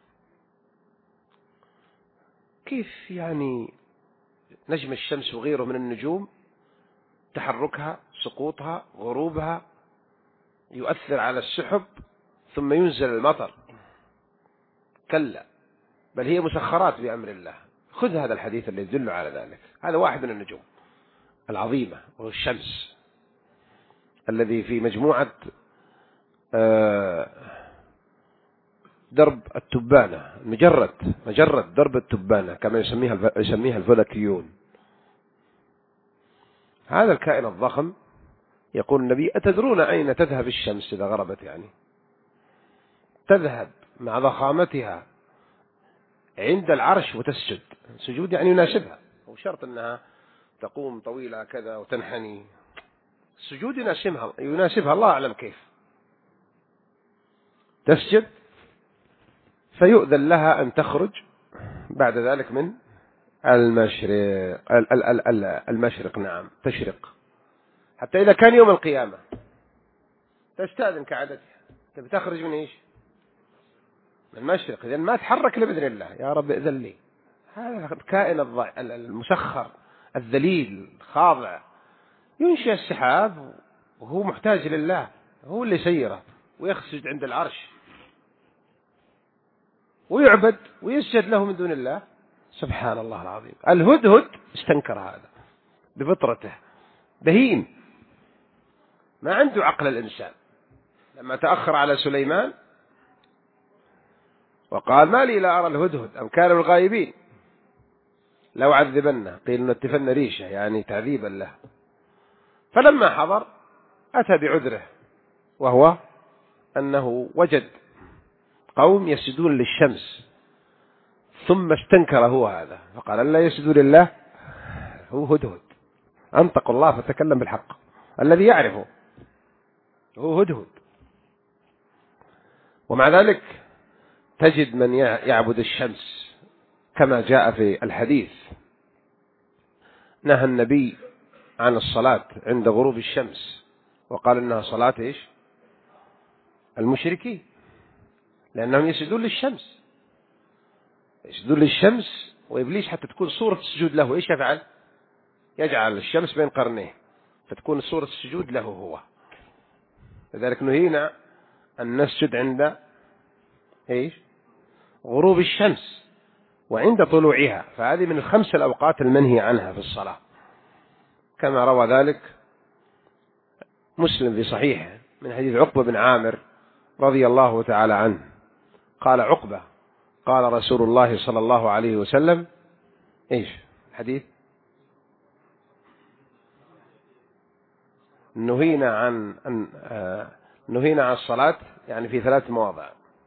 كيف يعني نجم الشمس وغيره من النجوم تحركها، سقوطها، غروبها يؤثر على السحب ثم ينزل المطر؟ كلا، بل هي مسخرات بأمر الله. خذ هذا الحديث اللي يدل على ذلك. هذا واحد من النجوم العظيمة، وهو الشمس الذي في مجموعة درب التبانة، مجرد مجرد درب التبانة كما يسميها يسميها الفلكيون. هذا الكائن الضخم يقول النبي: أتدرون أين تذهب الشمس إذا غربت؟ يعني تذهب مع ضخامتها عند العرش وتسجد سجود يعني يناسبها، وشرط أنها تقوم طويلة كذا وتنحني، السجود يناسبها يناسبها الله أعلم كيف تسجد، فيؤذن لها أن تخرج بعد ذلك من المشرق المشرق نعم تشرق، حتى إذا كان يوم القيامة تستأذن كعادتها، تبي تخرج من إيش؟ من المشرق، إذن ما تحرك إلا بإذن الله، يا رب إذن لي. هذا الكائن الضع المسخر الذليل الخاضع ينشئ السحاب وهو محتاج لله، هو اللي سيره ويخسج عند العرش ويعبد ويسجد له من دون الله. سبحان الله العظيم. الهدهد استنكر هذا بفطرته، بهيم ما عنده عقل الإنسان. لما تأخر على سليمان وقال ما لي لا أرى الهدهد أم كان من الغائبين لو عذبنه، قيل نتفن ريشه يعني تعذيبا له. فلما حضر أتى بعذره، وهو أنه وجد قوم يسجدون للشمس، ثم استنكر هو هذا فقال لا يسجدوا لله، هو هدهد أنطق الله فتكلم بالحق الذي يعرفه، هو هدهد. ومع ذلك تجد من يعبد الشمس كما جاء في الحديث، نهى النبي عن الصلاة عند غروب الشمس وقال إنها صلاة إيش؟ المشركين، لأنهم يسجدون للشمس، يسجدون للشمس، وإبليس حتى تكون صورة السجود له إيش يفعل؟ يجعل الشمس بين قرنيه فتكون صورة السجود له هو. لذلك نهينا أن نسجد عند إيش؟ غروب الشمس وعند طلوعها، فهذه من الخمس الأوقات المنهي عنها في الصلاة، كما روى ذلك مسلم في صحيحه من حديث عقبة بن عامر رضي الله تعالى عنه قال عقبة قال رسول الله صلى الله عليه وسلم إيش الحديث؟ نهينا عن أن آه نهينا عن الصلاة يعني في ثلاث مواضع،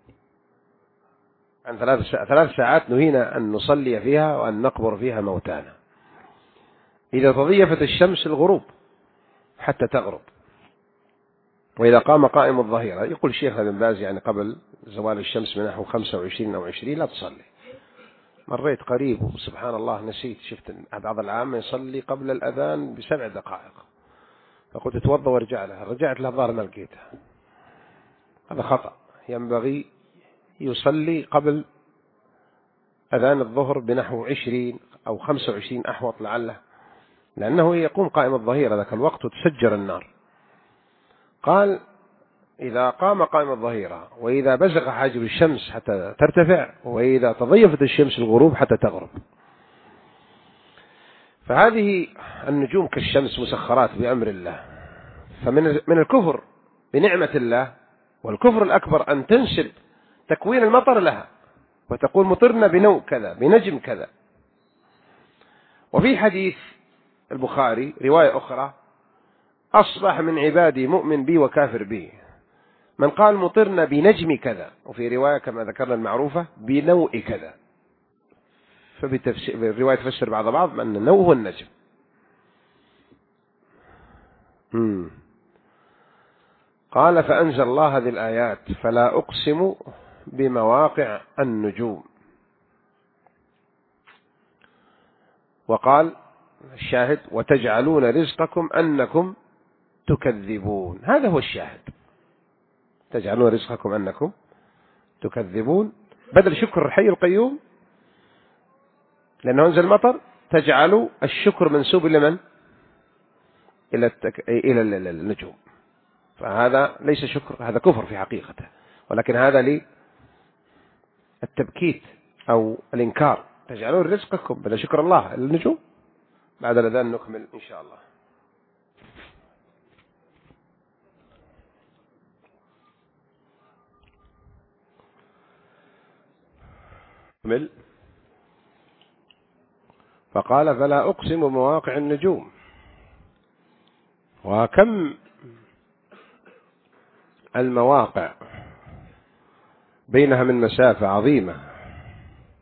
عن ثلاث ثلاث ساعات نهينا أن نصلي فيها وأن نقبر فيها موتانا. إذا تضيفت الشمس الغروب حتى تغرب، وإذا قام قائم الظهيرة، يقول الشيخ ابن باز يعني قبل زوال الشمس من نحو خمسة وعشرين أو عشرين لا تصلي. مريت قريب وسبحان الله نسيت، شفت بعض العام يصلي قبل الأذان بسبع دقائق، فقلت اتوضى وارجع لها، رجعت لها ظهر ما لقيتها. هذا خطأ، ينبغي يصلي قبل أذان الظهر بنحو عشرين أو خمسة وعشرين أحوط لعله، لأنه يقوم قائم الظهيرة ذاك الوقت وتسجر النار. قال إذا قام قائم الظهيرة، وإذا بزغ حاجب الشمس حتى ترتفع، وإذا تضيفت الشمس الغروب حتى تغرب. فهذه النجوم كالشمس مسخرات بأمر الله. فمن من الكفر بنعمة الله، والكفر الأكبر أن تنسب تكوين المطر لها وتقول مطرنا بنوء كذا بنجم كذا. وفي حديث البخاري رواية أخرى أصبح من عبادي مؤمن بي وكافر بي، من قال مطرنا بنجم كذا، وفي رواية كما ذكرنا المعروفة بنوء كذا. فبتفسير الرواية تفسر بعض بعض أن النوء هو النجم. مم. قال فأنزل الله هذه الآيات فلا أقسم بمواقع النجوم. وقال الشاهد وتجعلون رزقكم أنكم تكذبون، هذا هو الشاهد، تجعلون رزقكم أنكم تكذبون بدل شكر الحي القيوم، لأنه أنزل المطر. تجعلوا الشكر منسوب لمن؟ إلى التك... إلى النجوم، فهذا ليس شكر، هذا كفر في حقيقته، ولكن هذا لي التبكيت أو الإنكار. تجعلون رزقكم بدل شكر الله النجوم. بعد الأذان نكمل إن شاء الله. نكمل. فقال فلا أقسم بمواقع النجوم. وكم المواقع بينها من مسافة عظيمة،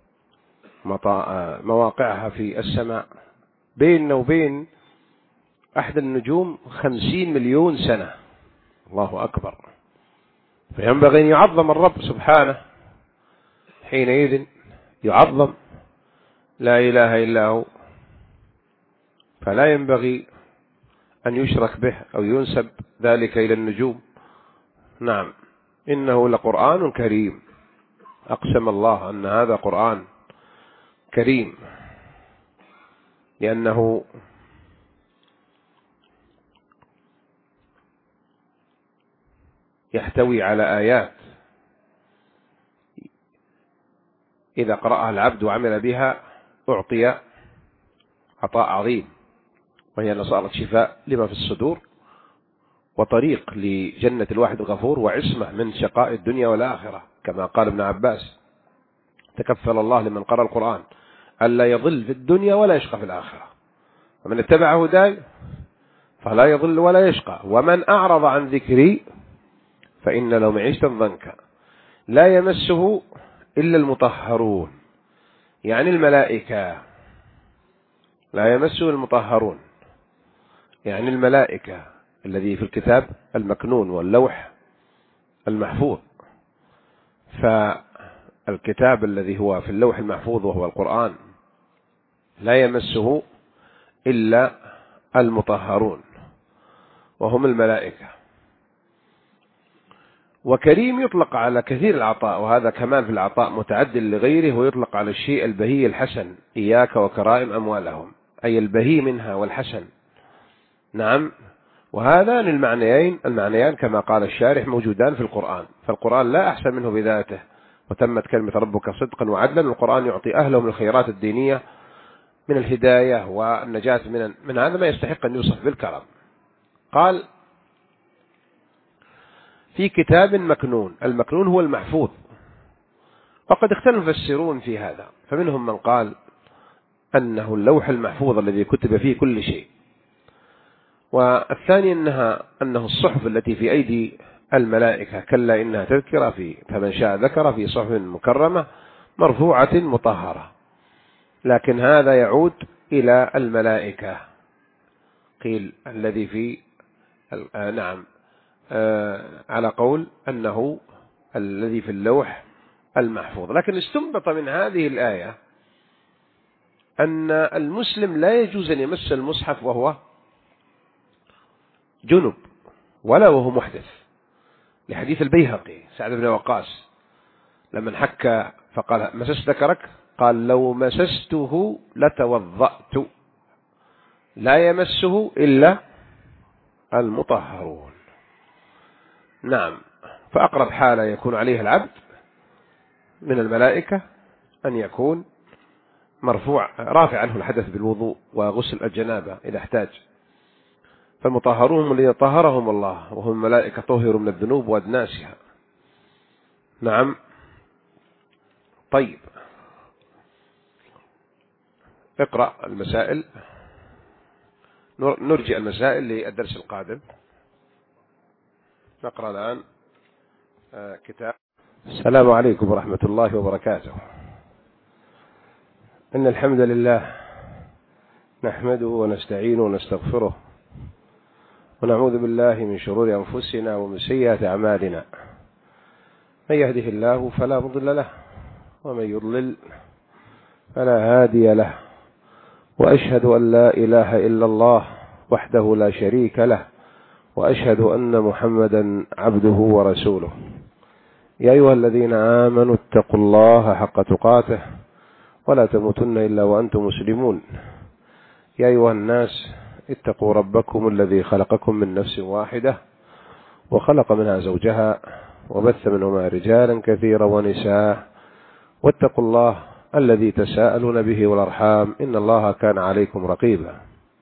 مواقعها في السماء بيننا وبين أحد النجوم خمسين مليون سنة. الله أكبر. فينبغي أن يعظم الرب سبحانه، حينئذ يعظم، لا إله إلا هو، فلا ينبغي أن يشرك به أو ينسب ذلك إلى النجوم. نعم، إنه لقرآن كريم. أقسم الله أن هذا قرآن كريم، لأنه يحتوي على آيات إذا قرأها العبد وعمل بها أعطي عطاء عظيم، وهي أن صارت شفاء لما في الصدور، وطريق لجنة الواحد الغفور، وعصمة من شقاء الدنيا والآخرة، كما قال ابن عباس: تكفل الله لمن قرأ القرآن ألا يضل في الدنيا ولا يشقى في الآخرة، ومن اتبع هداي فلا يضل ولا يشقى، ومن أعرض عن ذكري فإن له معيشة ضنكا لا يمسه إلا المطهرون، يعني الملائكة. لا يمسه المطهرون يعني الملائكة، الذي في الكتاب المكنون واللوح المحفوظ. فالكتاب الذي هو في اللوح المحفوظ وهو القرآن لا يمسه إلا المطهرون وهم الملائكة. وكريم يطلق على كثير العطاء، وهذا كمال في العطاء متعد لغيره، ويطلق على الشيء البهي الحسن: إياك وكرائم أموالهم، أي البهي منها والحسن. نعم، وهذان المعنيين المعنيان كما قال الشارح موجودان في القرآن، فالقرآن لا أحسن منه بذاته، وتمت كلمة ربك صدقا وعدلا. القرآن يعطي أهله من الخيرات الدينية من الهداية والنجاة من من هذا ما يستحق أن يوصف بالكرم. قال: في كتاب مكنون. المكنون هو المحفوظ، وقد اختلف المفسرون في هذا، فمنهم من قال أنه اللوح المحفوظ الذي كتب فيه كل شيء، والثاني أنها أنه الصحف التي في أيدي الملائكة، كلا إنها تذكرة في فمن شاء ذكر في صحف مكرمة مرفوعة مطهرة. لكن هذا يعود إلى الملائكة، قيل الذي في آه نعم آه على قول أنه الذي في اللوح المحفوظ. لكن استنبط من هذه الآية أن المسلم لا يجوز أن يمس المصحف وهو جنب ولا وهو محدث، لحديث البيهقي سعد بن وقاص لما حك فقال: مسست ذكرك؟ قال: لو مسسته لتوضأت. لا يمسه إلا المطهرون. نعم، فأقرب حالة يكون عليها العبد من الملائكة أن يكون مرفوع رافع عنه الحدث بالوضوء وغسل الجنابة إذا احتاج، فالمطهرون الذين طهرهم الله، وهم الملائكة طهروا من الذنوب وأدناسها. نعم. طيب، اقرأ المسائل، نرجع المسائل للدرس القادم. نقرأ الآن كتاب. السلام عليكم ورحمة الله وبركاته. إن الحمد لله نحمده ونستعينه ونستغفره، ونعوذ بالله من شرور أنفسنا ومن سيئات أعمالنا. من يهده الله فلا مضل له، ومن يضلل فلا هادي له، وأشهد أن لا إله إلا الله وحده لا شريك له، وأشهد أن محمدا عبده ورسوله. يا أيها الذين آمنوا اتقوا الله حق تقاته ولا تموتن إلا وأنتم مسلمون. يا أيها الناس اتقوا ربكم الذي خلقكم من نفس واحدة وخلق منها زوجها وبث منهما رجالا كثيرا ونساء، واتقوا الله الذي تساءلون به والأرحام إن الله كان عليكم رقيبا.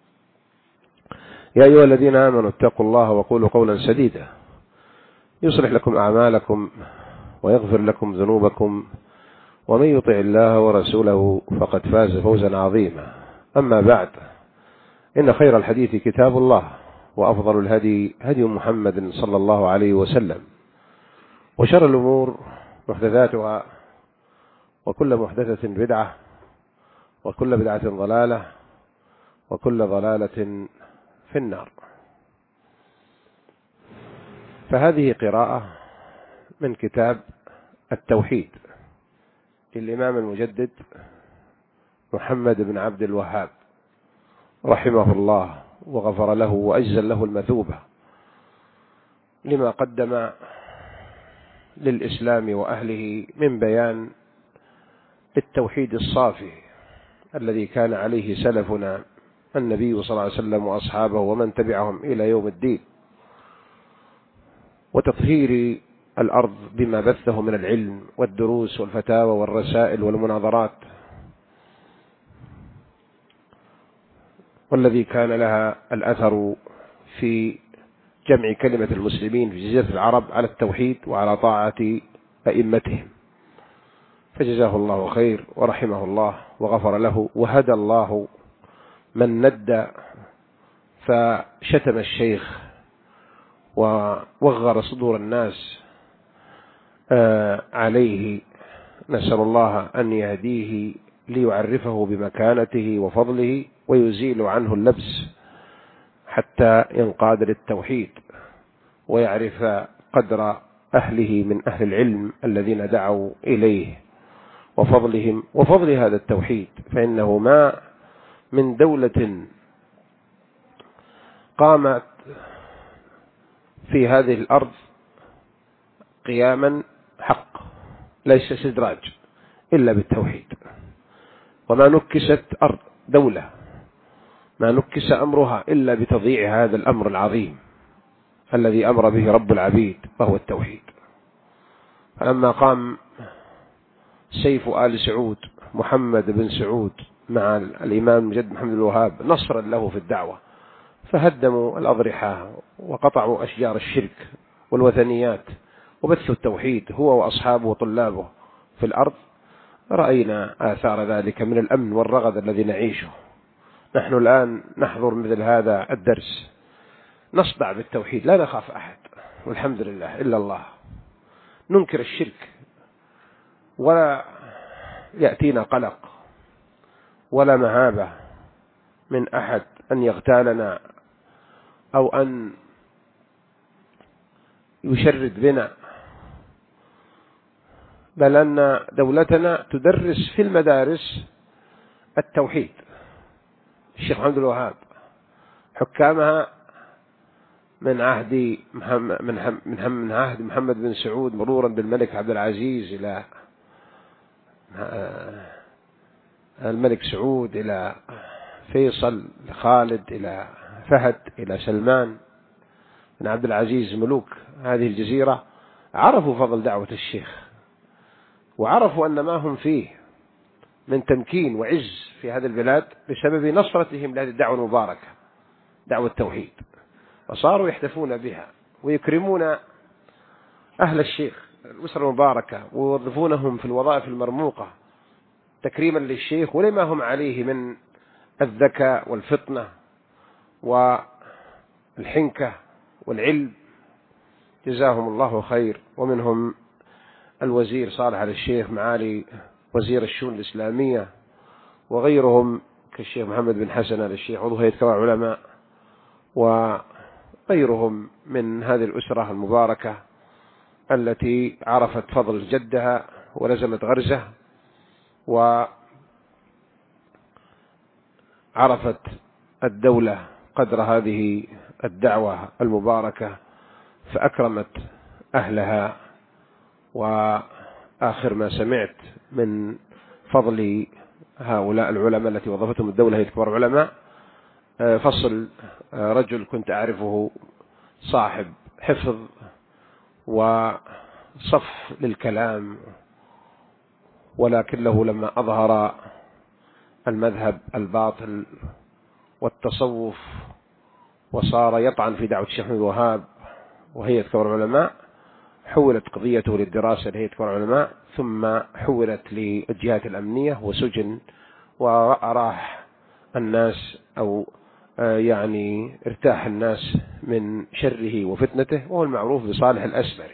يا أيها الذين آمنوا اتقوا الله وقولوا قولا سديدا يصلح لكم أعمالكم ويغفر لكم ذنوبكم، ومن يطع الله ورسوله فقد فاز فوزا عظيما. أما بعد، إن خير الحديث كتاب الله، وأفضل الهدي هدي محمد صلى الله عليه وسلم، وشر الأمور محدثاتها، وكل محدثة بدعة، وكل بدعة ضلالة، وكل ضلالة في النار. فهذه قراءة من كتاب التوحيد للإمام المجدد محمد بن عبد الوهاب رحمه الله وغفر له وأجزل له المثوبة لما قدم للإسلام وأهله من بيان التوحيد الصافي الذي كان عليه سلفنا النبي صلى الله عليه وسلم وأصحابه ومن تبعهم إلى يوم الدين، وتطهير الأرض بما بثه من العلم والدروس والفتاوى والرسائل والمناظرات، والذي كان لها الأثر في جمع كلمة المسلمين في جزيرة العرب على التوحيد وعلى طاعة أئمتهم. فجزاه الله خير ورحمه الله وغفر له، وهدى الله من ند فشتم الشيخ ووغر صدور الناس عليه. نسأل الله أن يهديه ليعرفه بمكانته وفضله ويزيل عنه اللبس حتى ينقاد للتوحيد ويعرف قدر أهله من أهل العلم الذين دعوا إليه وفضلهم وفضل هذا التوحيد. فإنه ما من دولة قامت في هذه الأرض قياما حق ليس استدراج إلا بالتوحيد. وما نكست أرض دولة ما نكس أمرها إلا بتضييع هذا الأمر العظيم الذي أمر به رب العبيد وهو التوحيد. فلما قام سيف آل سعود محمد بن سعود مع الإمام المجدد محمد بن الوهاب نصرا له في الدعوة، فهدموا الأضرحة وقطعوا أشجار الشرك والوثنيات وبثوا التوحيد هو وأصحابه وطلابه في الأرض، رأينا آثار ذلك من الأمن والرغد الذي نعيشه. نحن الآن نحضر مثل هذا الدرس نصدع بالتوحيد، لا نخاف أحد والحمد لله إلا الله، ننكر الشرك ولا يأتينا قلق ولا مهابة من أحد أن يغتالنا أو أن يشرد بنا، بل أن دولتنا تدرس في المدارس التوحيد. الشيخ محمد بن الوهاب حكامها من عهد محمد من من عهد محمد بن سعود مرورا بالملك عبد العزيز إلى الملك سعود إلى فيصل خالد إلى فهد إلى سلمان بن عبد العزيز، ملوك هذه الجزيرة عرفوا فضل دعوة الشيخ وعرفوا أن ما هم فيه من تمكين وعز في هذه البلاد بسبب نصرتهم لهذه الدعوة المباركة دعوة التوحيد، وصاروا يحتفون بها ويكرمون أهل الشيخ الأسرة المباركة ويوظفونهم في الوظائف المرموقة تكريما للشيخ ولما هم عليه من الذكاء والفطنة والحنكة والعلم، جزاهم الله خير. ومنهم الوزير صالح آل الشيخ معالي وزير الشؤون الإسلامية وغيرهم كالشيخ محمد بن حسن آل الشيخ عضو هيئة كبار العلماء وغيرهم من هذه الأسرة المباركة التي عرفت فضل جدها ولزمت غرزه وعرفت الدولة قدر هذه الدعوة المباركة فأكرمت أهلها. وآخر ما سمعت من فضل هؤلاء العلماء التي وظفتهم الدولة هي كبار علماء، فصل رجل كنت أعرفه صاحب حفظ وصف للكلام، ولكنه لما أظهر المذهب الباطل والتصوف وصار يطعن في دعوة الشيخ محمد بن الوهاب وهيئة كبار العلماء، حولت قضيته للدراسة لهيئة كبار العلماء ثم حولت للجهات الأمنية وسجن، وأراح الناس أو يعني ارتاح الناس من شره وفتنته، وهو المعروف بصالح الأسمري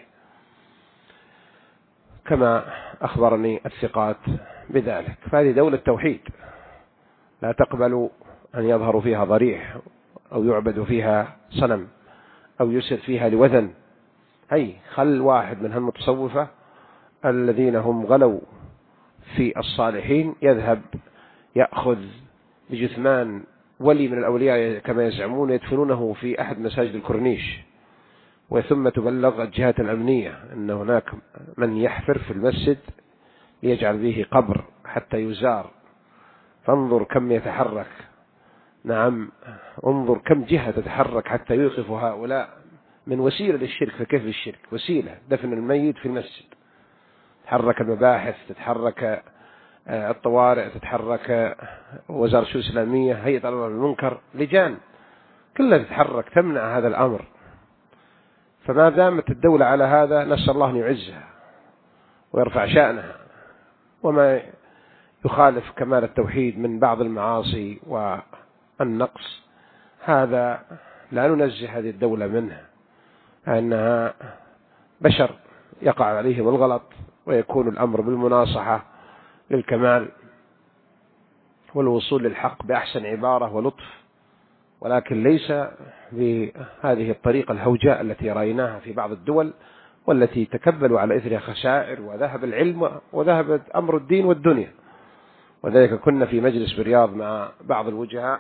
كما أخبرني الثقات بذلك. فهذه دولة توحيد لا تقبل أن يظهر فيها ضريح أو يعبد فيها صنم أو يسر فيها لوثن. هي خل واحد من هالمتصوفة الذين هم غلوا في الصالحين يذهب يأخذ بجثمان ولي من الأولياء كما يزعمون، يدفنونه في أحد مساجد الكورنيش، وثم تبلغ الجهات الأمنية أن هناك من يحفر في المسجد ليجعل به قبر حتى يزار. فانظر كم يتحرك، نعم انظر كم جهة تتحرك حتى يوقف هؤلاء من وسيلة للشرك. فكيف الشرك وسيلة دفن الميت في المسجد؟ تتحرك المباحث، تتحرك الطوارئ، تتحرك وزارة الشؤون الإسلامية، هيئة الأمر بالمنكر، لجان كلها تتحرك تمنع هذا الأمر. فما دامت الدولة على هذا نسأل الله أن يعزها ويرفع شأنها، وما يخالف كمال التوحيد من بعض المعاصي والنقص هذا لا ننزه هذه الدولة منها، أنها بشر يقع عليهم الغلط، ويكون الأمر بالمناصحة للكمال والوصول للحق بأحسن عبارة ولطف، ولكن ليس بهذه الطريقة الهوجاء التي رأيناها في بعض الدول، والتي تكبلوا على إثرها خسائر وذهب العلم وذهب أمر الدين والدنيا. وذلك كنا في مجلس برياض مع بعض الوجهاء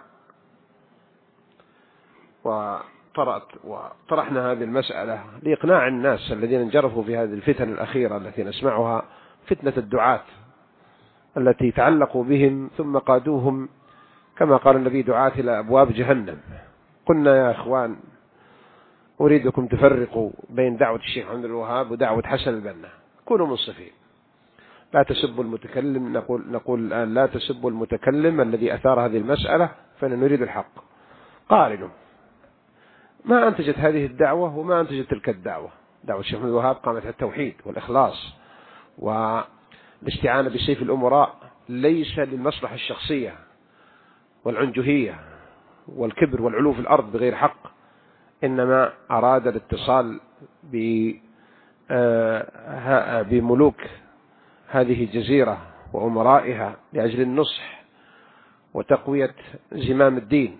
وطرأت وطرحنا هذه المسألة لإقناع الناس الذين انجرفوا في هذه الفتن الأخيرة التي نسمعها، فتنة الدعاة التي تعلقوا بهم ثم قادوهم كما قال النبي دعاة إلى أبواب جهنم. قلنا يا أخوان أريدكم تفرقوا بين دعوة الشيخ محمد الوهاب ودعوة حسن البنا، كونوا منصفين، لا تسبوا المتكلم. نقول, نقول الآن لا تسبوا المتكلم الذي أثار هذه المسألة، فإن نريد الحق. قارنوا ما أنتجت هذه الدعوة وما أنتجت تلك الدعوة. دعوة الشيخ محمد الوهاب قامت على التوحيد والإخلاص والاستعانة بسيف الأمراء، ليس للمصلحة الشخصية والعنجهية والكبر والعلو في الأرض بغير حق، إنما أراد الاتصال بملوك هذه الجزيرة وأمرائها لأجل النصح وتقوية زمام الدين.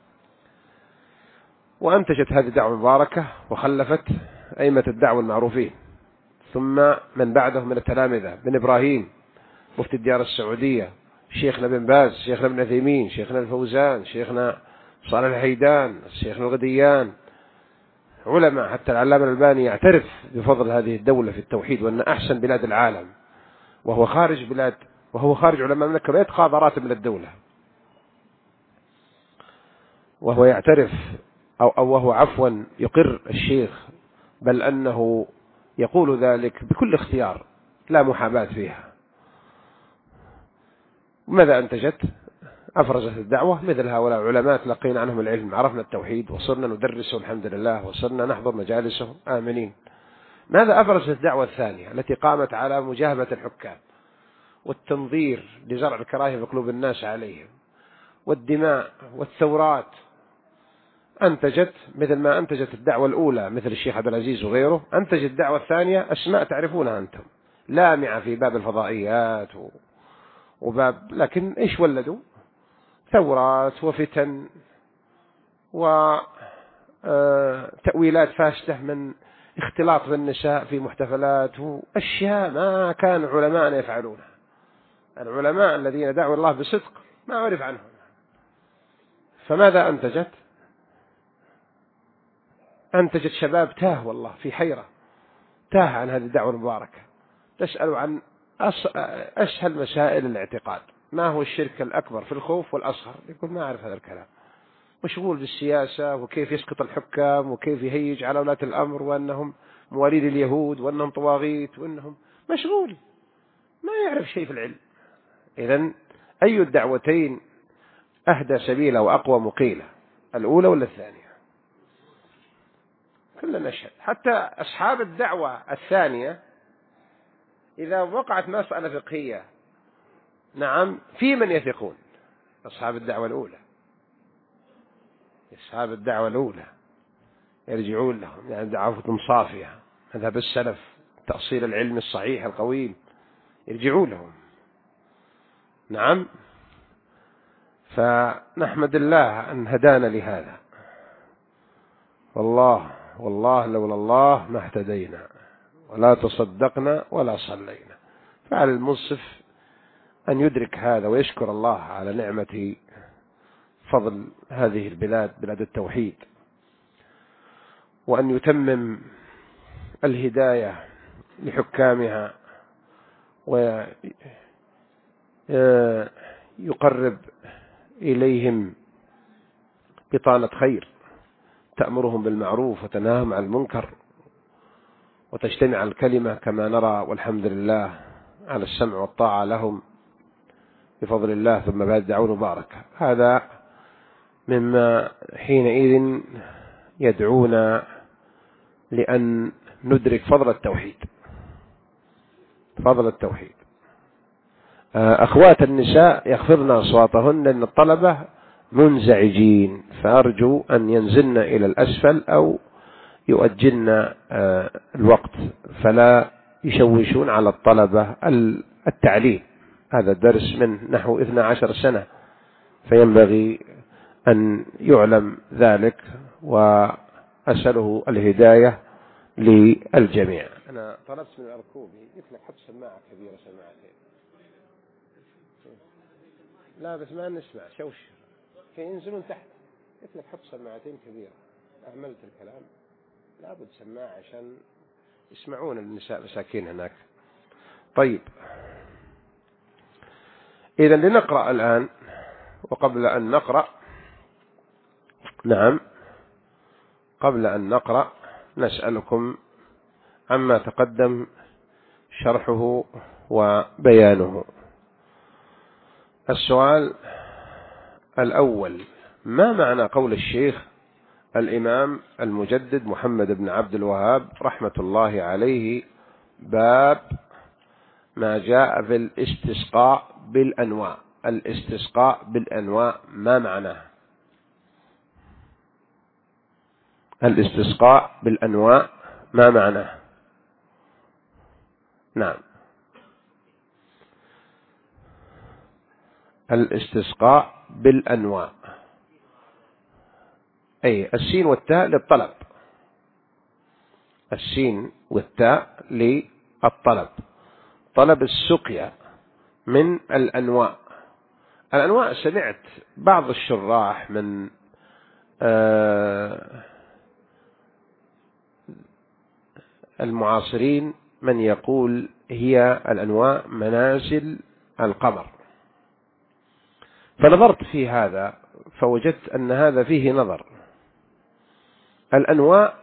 وأنتجت هذه الدعوة المباركة وخلفت أئمة الدعوة المعروفين، ثم من بعده من التلامذة، بن إبراهيم مفتي الديار السعودية، شيخنا بن باز، شيخنا ابن عثيمين، شيخنا الفوزان، شيخنا صالح الحيدان، شيخنا الغديان، علماء حتى العلامة الألباني يعترف بفضل هذه الدولة في التوحيد وأن أحسن بلاد العالم، وهو خارج بلاد وهو خارج علماء المملكة لا يتقاضى راتب من الدولة، وهو يعترف أو, أو وهو عفوا يقر الشيخ، بل أنه يقول ذلك بكل اختيار لا محاباة فيها. ماذا أنتجت؟ أفرزت الدعوة مثل هؤلاء علماء تلقينا عنهم العلم، عرفنا التوحيد وصرنا ندرسه الحمد لله، وصرنا نحضر مجالسه آمنين. ماذا أفرزت الدعوة الثانية التي قامت على مجاهبة الحكام والتنظير لزرع الكراهية في قلوب الناس عليهم والدماء والثورات؟ أنتجت مثل ما أنتجت الدعوة الأولى مثل الشيخ عبد العزيز وغيره، أنتجت الدعوة الثانية أسماء تعرفونها أنتم، لامعة في باب الفضائيات وباب، لكن إيش ولدوا؟ ثورات وفتن وتأويلات فاسدة من اختلاط بالنساء في محتفلات وأشياء ما كان علماء يفعلونها. العلماء الذين دعوا الله بصدق ما عرف عنهم. فماذا أنتجت؟ أنتجت شباب تاه والله في حيرة، تاه عن هذه الدعوة المباركة، تسأل عن أسهل مسائل الاعتقاد، ما هو الشرك الأكبر في الخوف والأصغر، يقول ما أعرف هذا الكلام، مشغول بالسياسة وكيف يسقط الحكام وكيف يهيج على ولاة الأمر وأنهم مواليد اليهود وأنهم طواغيت وأنهم مشغول، ما يعرف شيء في العلم. إذن أي الدعوتين أهدى سبيلا وأقوى مقيلة، الأولى ولا الثانية؟ كلنا نشهد. حتى أصحاب الدعوة الثانية إذا وقعت مسألة فقهية، نعم، في من يثقون؟ أصحاب الدعوة الأولى. أصحاب الدعوة الأولى يرجعون لهم، يعني دعوتهم صافية، مذهب السلف، تأصيل العلم الصحيح القويم، يرجعون لهم. نعم، فنحمد الله أن هدانا لهذا. والله والله لولا الله ما اهتدينا ولا تصدقنا ولا صلينا. فعلى المنصف أن يدرك هذا ويشكر الله على نعمة فضل هذه البلاد، بلاد التوحيد، وأن يتمم الهداية لحكامها ويقرب إليهم بطانة خير تأمرهم بالمعروف وتنهاهم عن المنكر وتجتمع الكلمة كما نرى، والحمد لله على السمع والطاعة لهم بفضل الله، ثم بعد دعون بارك. هذا مما حينئذ يدعونا لأن ندرك فضل التوحيد، فضل التوحيد. أخوات النساء يخفضن أصواتهن لأن الطلبة منزعجين، فأرجو أن ينزلن إلى الأسفل أو يؤجلن الوقت فلا يشوشون على الطلبة التعليم. هذا الدرس من نحو اثنى عشر سنة، فينبغي أن يعلم ذلك، وأسأله الهداية للجميع. أنا طلبت من الأركوبي قلت لك حط سماعة كبيرة سماعتين. لا بس ما نسمع شوش ينزلون تحت، قلت لك حط سماعتين كبيرة. أهملت الكلام، لابد سماعة عشان يسمعون النساء مساكين هناك. طيب إذا لنقرأ الآن، وقبل أن نقرأ نعم قبل أن نقرأ نسألكم عما تقدم شرحه وبيانه. السؤال الأول: ما معنى قول الشيخ الإمام المجدد محمد بن عبد الوهاب رحمة الله عليه باب ما جاء في الاستسقاء بالأنواع؟ الاستسقاء بالأنواع ما معناه؟ الاستسقاء بالأنواع ما معناه؟ نعم، الاستسقاء بالأنواع، أي السين والتاء للطلب، السين والتاء للطلب، طلب السقيا من الأنواع. الأنواع سمعت بعض الشراح من آه المعاصرين من يقول هي الأنواع منازل القمر، فنظرت في هذا فوجدت أن هذا فيه نظر. الأنواع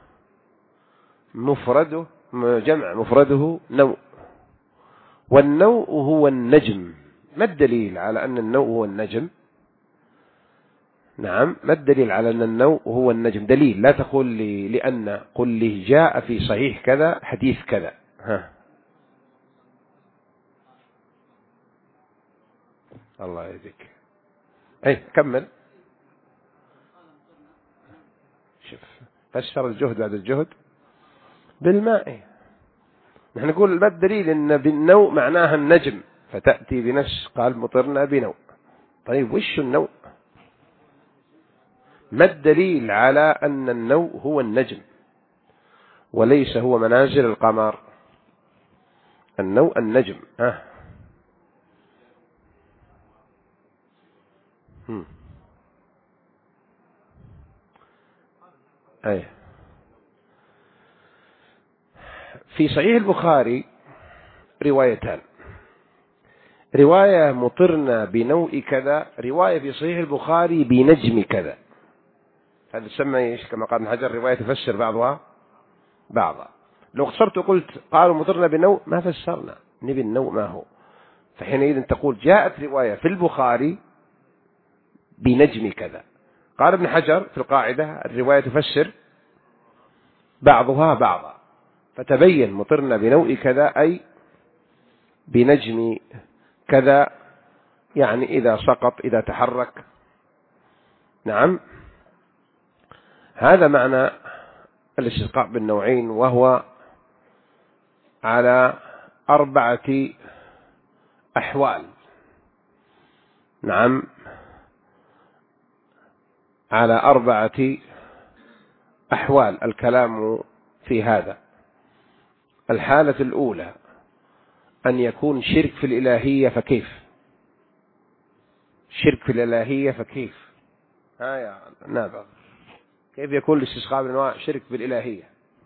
مفرده جمع مفرده نوء، والنوء هو النجم. ما الدليل على أن النوء هو النجم؟ نعم، ما الدليل على أن النوء هو النجم؟ دليل، لا تقول لي لأن، قل لي جاء في صحيح كذا حديث كذا. ها الله يهديك. اي كمل. شوف، فسر الجهد بعد الجهد بالماء. نحن نقول ما الدليل ان بالنوء معناها النجم، فتأتي بنفس قال مطرنا بنوء. طيب وش النوء؟ ما الدليل على أن النوء هو النجم وليس هو منازل القمر؟ النوء النجم. ها هم. أي في صحيح البخاري روايتان: رواية مطرنا بنوء كذا، رواية في صحيح البخاري بنجم كذا. هذا تسمى ايش؟ كما قال ابن حجر رواية تفسر بعضها بعضا. لو اختصرت وقلت قالوا مطرنا بنوء ما فسرنا، نبي النوء ما هو، فحينئذ تقول جاءت رواية في البخاري بنجم كذا. قال ابن حجر في القاعدة الرواية تفسر بعضها بعضا، فتبين مطرنا بنوء كذا أي بنجم كذا، يعني إذا سقط إذا تحرك. نعم، هذا معنى الاستسقاء بالنوعين، وهو على أربعة أحوال. نعم، على أربعة أحوال الكلام في هذا. الحالة الأولى أن يكون شرك في الإلهية، فكيف؟ شرك في الإلهية فكيف؟ ها يا نابغ، كيف يكون الاستسقاء بالأنواع شرك بالإلهية؟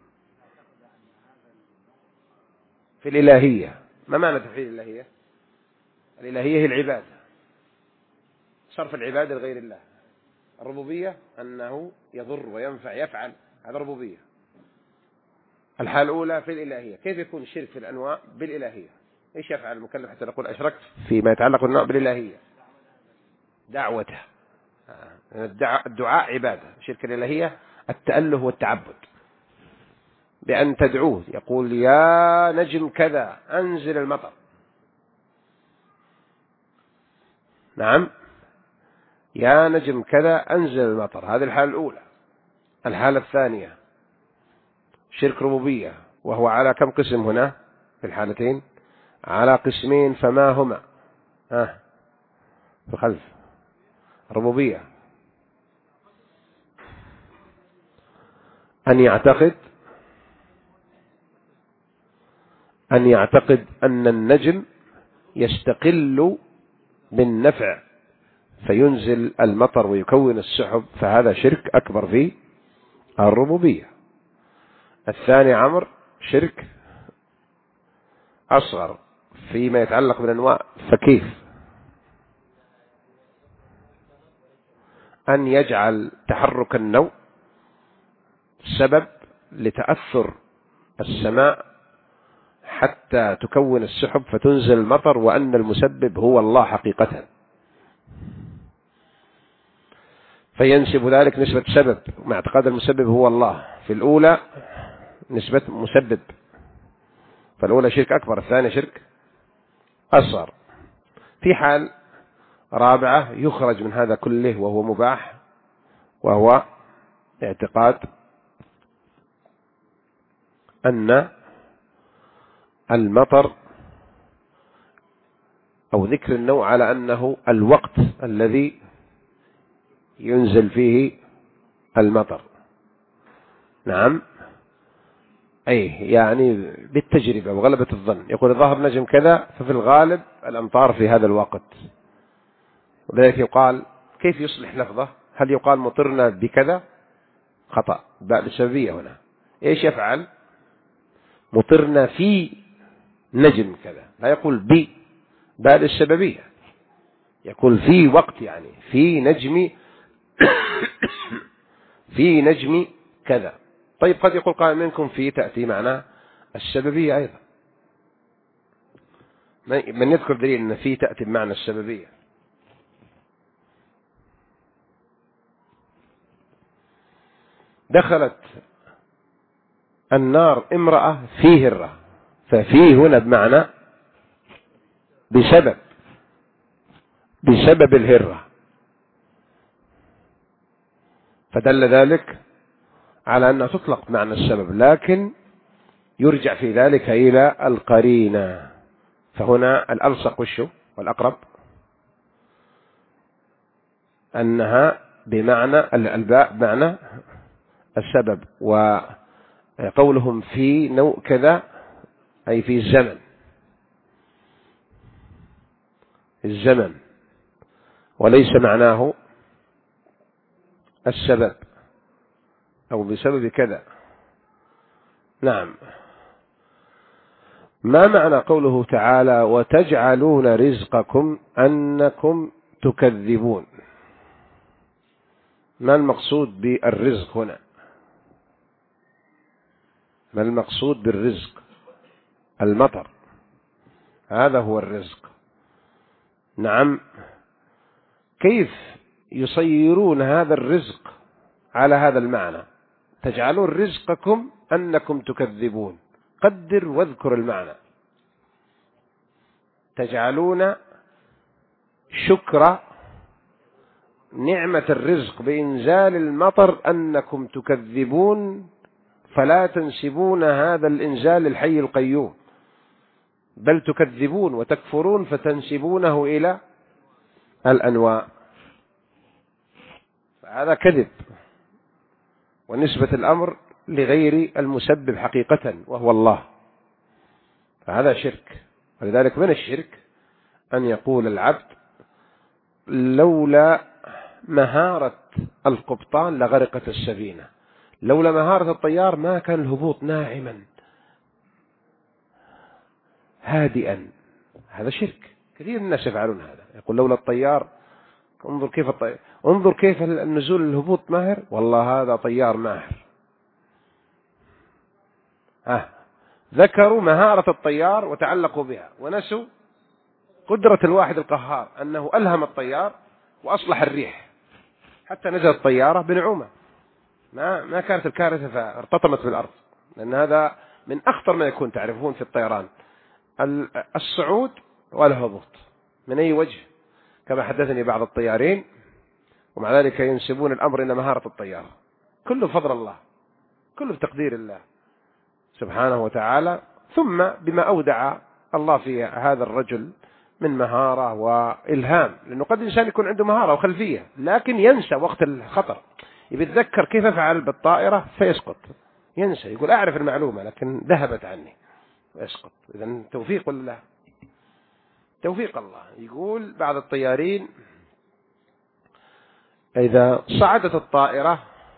في الإلهية، ما معنى توحيد الإلهية؟ الإلهية هي العبادة، صرف العبادة لغير الله. الربوبية أنه يضر وينفع يفعل، هذا ربوبية. الحالة الأولى في الإلهية، كيف يكون الشرك في الأنواع بالإلهية؟ إيش يفعل المكلف حتى نقول أشركت فيما يتعلق بالنوع بالإلهية؟ دعوته، الدعاء عبادة. شرك الإلهية التأله والتعبد، بأن تدعوه، يقول يا نجم كذا أنزل المطر. نعم، يا نجم كذا أنزل المطر، هذه الحالة الأولى. الحالة الثانية شرك ربوبية، وهو على كم قسم هنا في الحالتين؟ على قسمين، فما هما؟ ها في الخلف ربوبية، أن يعتقد أن يعتقد أن النجم يستقل بالنفع فينزل المطر ويكون السحب، فهذا شرك أكبر في الربوبية. الثاني عمر شرك أصغر فيما يتعلق بالأنواع، فكيف؟ أن يجعل تحرك النوء سبب لتأثر السماء حتى تكون السحب فتنزل المطر، وأن المسبب هو الله حقيقة، فينسب ذلك نسبة سبب مع اعتقاد المسبب هو الله. في الأولى نسبة مسبب، فالأولى شرك أكبر، الثانية شرك أصغر. في حال رابعة يخرج من هذا كله وهو مباح، وهو اعتقاد أن المطر أو ذكر النوع على أنه الوقت الذي ينزل فيه المطر. نعم، أي يعني بالتجربة وغلبة الظن، يقول ظهر نجم كذا ففي الغالب الأمطار في هذا الوقت. ولذلك يقال كيف يصلح لفظه؟ هل يقال مطرنا بكذا؟ خطأ، باء السببية هنا. إيش يفعل؟ مطرنا في نجم كذا، لا يقول بي، باء السببية، يقول في وقت، يعني في نجم في نجم كذا. طيب قد يقول قائل منكم في تأتي معنا السببية أيضا، من يذكر دليل أن في تأتي بمعنى السببية؟ دخلت النار امرأة في هرة، ففي هنا بمعنى بسبب بسبب الهرة، فدل ذلك على أنها تطلق معنى السبب، لكن يرجع في ذلك إلى القرينة. فهنا الألصق والشو والأقرب أنها بمعنى الباء بمعنى السبب، وقولهم في نوع كذا أي في الزمن، الزمن، وليس معناه السبب أو بسبب كذا. نعم. ما معنى قوله تعالى وتجعلون رزقكم أنكم تكذبون؟ ما المقصود بالرزق هنا؟ ما المقصود بالرزق؟ المطر، هذا هو الرزق. نعم. كيف يصيرون هذا الرزق على هذا المعنى؟ تجعلون رزقكم أنكم تكذبون، قدر واذكر المعنى. تجعلون شكر نعمة الرزق بإنزال المطر أنكم تكذبون، فلا تنسبون هذا الإنزال للحي القيوم، بل تكذبون وتكفرون فتنسبونه إلى الأنواع، فهذا كذب. ونسبة الأمر لغير المسبب حقيقة وهو الله، فهذا شرك. ولذلك من الشرك أن يقول العبد لولا مهارة القبطان لغرقت السفينة، لولا مهارة الطيار ما كان الهبوط ناعما هادئا. هذا شرك، كثير من الناس يفعلون هذا، يقول لولا الطيار، انظر كيف الطيار، انظر كيف النزول الهبوط ماهر، والله هذا طيار ماهر. آه. ذكروا مهارة الطيار وتعلقوا بها ونسوا قدرة الواحد القهار أنه ألهم الطيار وأصلح الريح حتى نزلت الطيارة بنعومة، ما ما كانت الكارثة فارتطمت بالأرض. لأن هذا من أخطر ما يكون، تعرفون في الطيران الصعود والهبوط من أي وجه، كما حدثني بعض الطيارين، ومع ذلك ينسبون الأمر إلى مهارة الطيار. كله بفضل الله، كله بتقدير الله سبحانه وتعالى، ثم بما أودع الله في هذا الرجل من مهارة وإلهام. لأنه قد الإنسان يكون عنده مهارة وخلفية لكن ينسى وقت الخطر، يتذكر كيف فعل بالطائرة فيسقط، ينسى، يقول أعرف المعلومة لكن ذهبت عني ويسقط. إذن توفيق الله، توفيق الله. يقول بعض الطيارين إذا صعدت الطائرة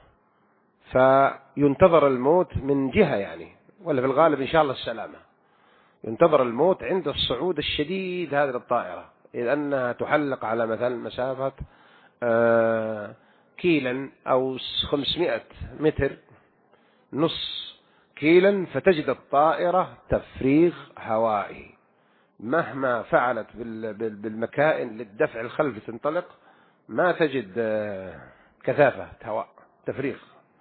فينتظر الموت من جهة يعني، ولا في الغالب إن شاء الله السلامة، ينتظر الموت عند الصعود الشديد هذه الطائرة، إذ أنها تحلق على مثلا مسافة آه كيلا أو خمسمائة متر، نص كيلا، فتجد الطائرة تفريغ هوائي، مهما فعلت بالمكائن للدفع الخلفي تنطلق ما تجد كثافة هواء، تفريغ،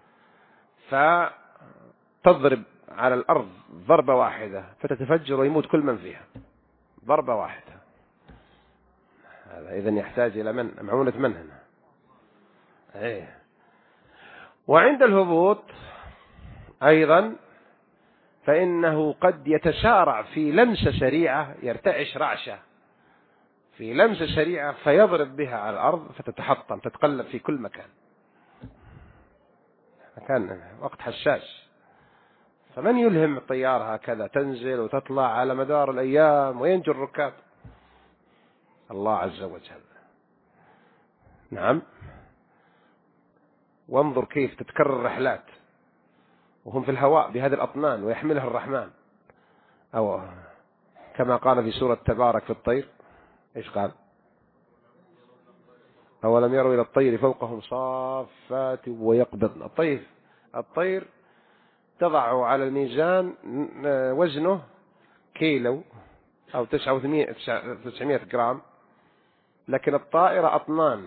فتضرب على الأرض ضربة واحدة فتتفجر ويموت كل من فيها، ضربة واحدة. هذا إذن يحتاج إلى من معونة من هنا. إيه. وعند الهبوط أيضا فإنه قد يتسارع في لمسة سريعة، يرتعش رعشة في لمسة سريعة فيضرب بها على الأرض فتتحطم، تتقلب في كل مكان، كان وقت حساس. فمن يلهم الطيارة هكذا تنزل وتطلع على مدار الأيام وينجو الركاب؟ الله عز وجل. نعم. وانظر كيف تتكرر الرحلات وهم في الهواء بهذه الأطنان ويحملها الرحمن، أو كما قال في سورة تبارك في الطير، إيش قال؟ أولم يروا إلى الطير فوقهم صافات ويقبضن. الطير الطير تضع على الميزان وزنه كيلو أو تسعمائة جرام، لكن الطائرة أطنان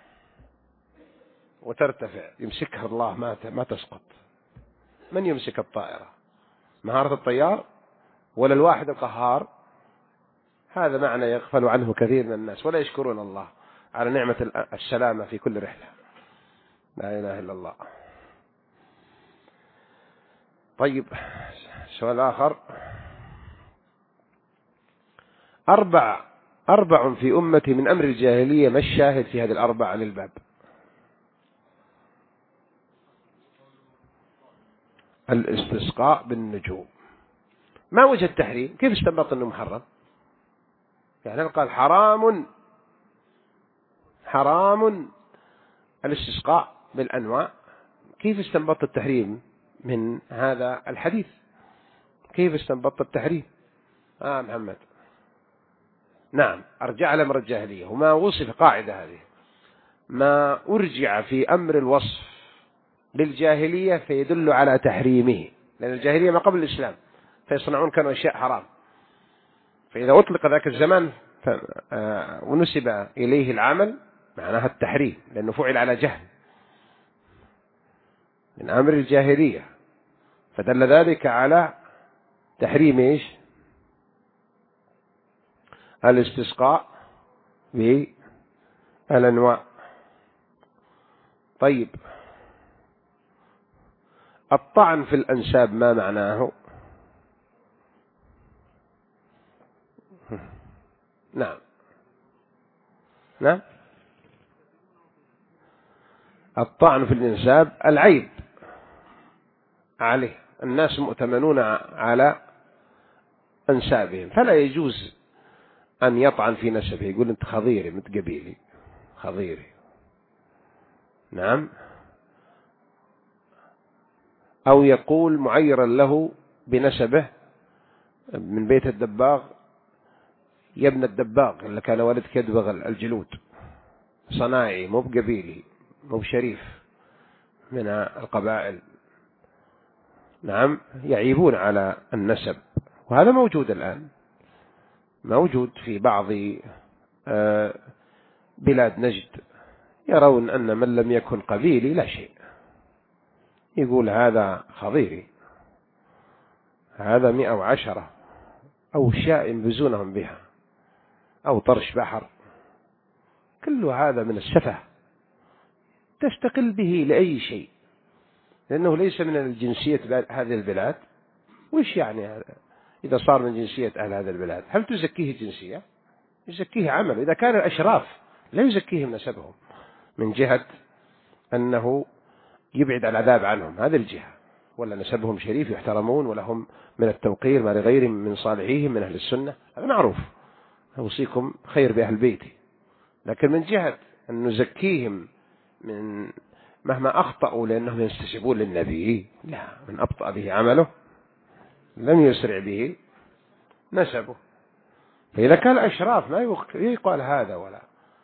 وترتفع، يمسكها الله ما ما تسقط. من يمسك الطائرة؟ مهارة الطيار ولا الواحد القهار؟ هذا معنى يغفل عنه كثير من الناس ولا يشكرون الله على نعمة السلامة في كل رحلة. لا إله إلا الله. طيب، سؤال آخر. أربع أربع في أمتي من أمر الجاهلية، ما الشاهد في هذه الأربع عن الباب؟ الاستسقاء بالنجوم. ما وجه التحريم؟ كيف استنبط أنه محرم؟ يعني قال حرام حرام الاستسقاء بالأنواع، كيف استنبط التحريم من هذا الحديث؟ كيف استنبط التحريم؟ آه محمد. نعم، أرجع لأمر الجاهلية، وما وصف قاعدة هذه، ما أرجع في أمر الوصف للجاهلية فيدل على تحريمه، لأن الجاهلية ما قبل الإسلام فيصنعون كانوا أشياء حرام، فإذا أطلق ذاك الزمان ونسب إليه العمل معناها التحريم، لأنه فعل على جهل من أمر الجاهلية، فدل ذلك على تحريم إيش؟ الاستسقاء بالأنواع. طيب، الطعن في الأنساب ما معناه؟ نعم نعم، الطعن في الأنساب العيب عليه، الناس مؤتمنون على أنسابهم، فلا يجوز أن يطعن في نسبه، يقول أنت خضيري مت قبيلي خضيري. نعم. أو يقول معيرا له بنسبه من بيت الدباغ، يا ابن الدباغ اللي كان والدك يدبغ الجلود، صناعي مو بقبيلي مو بشريف من القبائل. نعم، يعيبون على النسب، وهذا موجود الآن، موجود في بعض بلاد نجد، يرون أن من لم يكن قبيلي لا شيء، يقول هذا خضيري، هذا مئة وعشرة، أو شاء ينبزونهم بها، أو طرش بحر، كل هذا من السفه تستقل به لأي شيء، لأنه ليس من الجنسية هذه البلاد. وش يعني إذا صار من جنسية أهل هذه البلاد؟ هل تزكيه جنسية؟ يزكيه عمل. إذا كان الأشراف لا يزكيهم نسبهم من جهة أنه يبعد العذاب عنهم، هذه الجهة، ولا نسبهم شريف يحترمون ولهم من التوقير ما لغيرهم من صالحيهم من أهل السنة، هذا معروف، أوصيكم خير بأهل بيتي. لكن من جهة أن نزكيهم من مهما أخطأوا لأنهم ينتسبون للنبي، لا، من أبطأ به عمله لم يسرع به نسبه. فإذا كان أشراف ما يقال هذا، ولا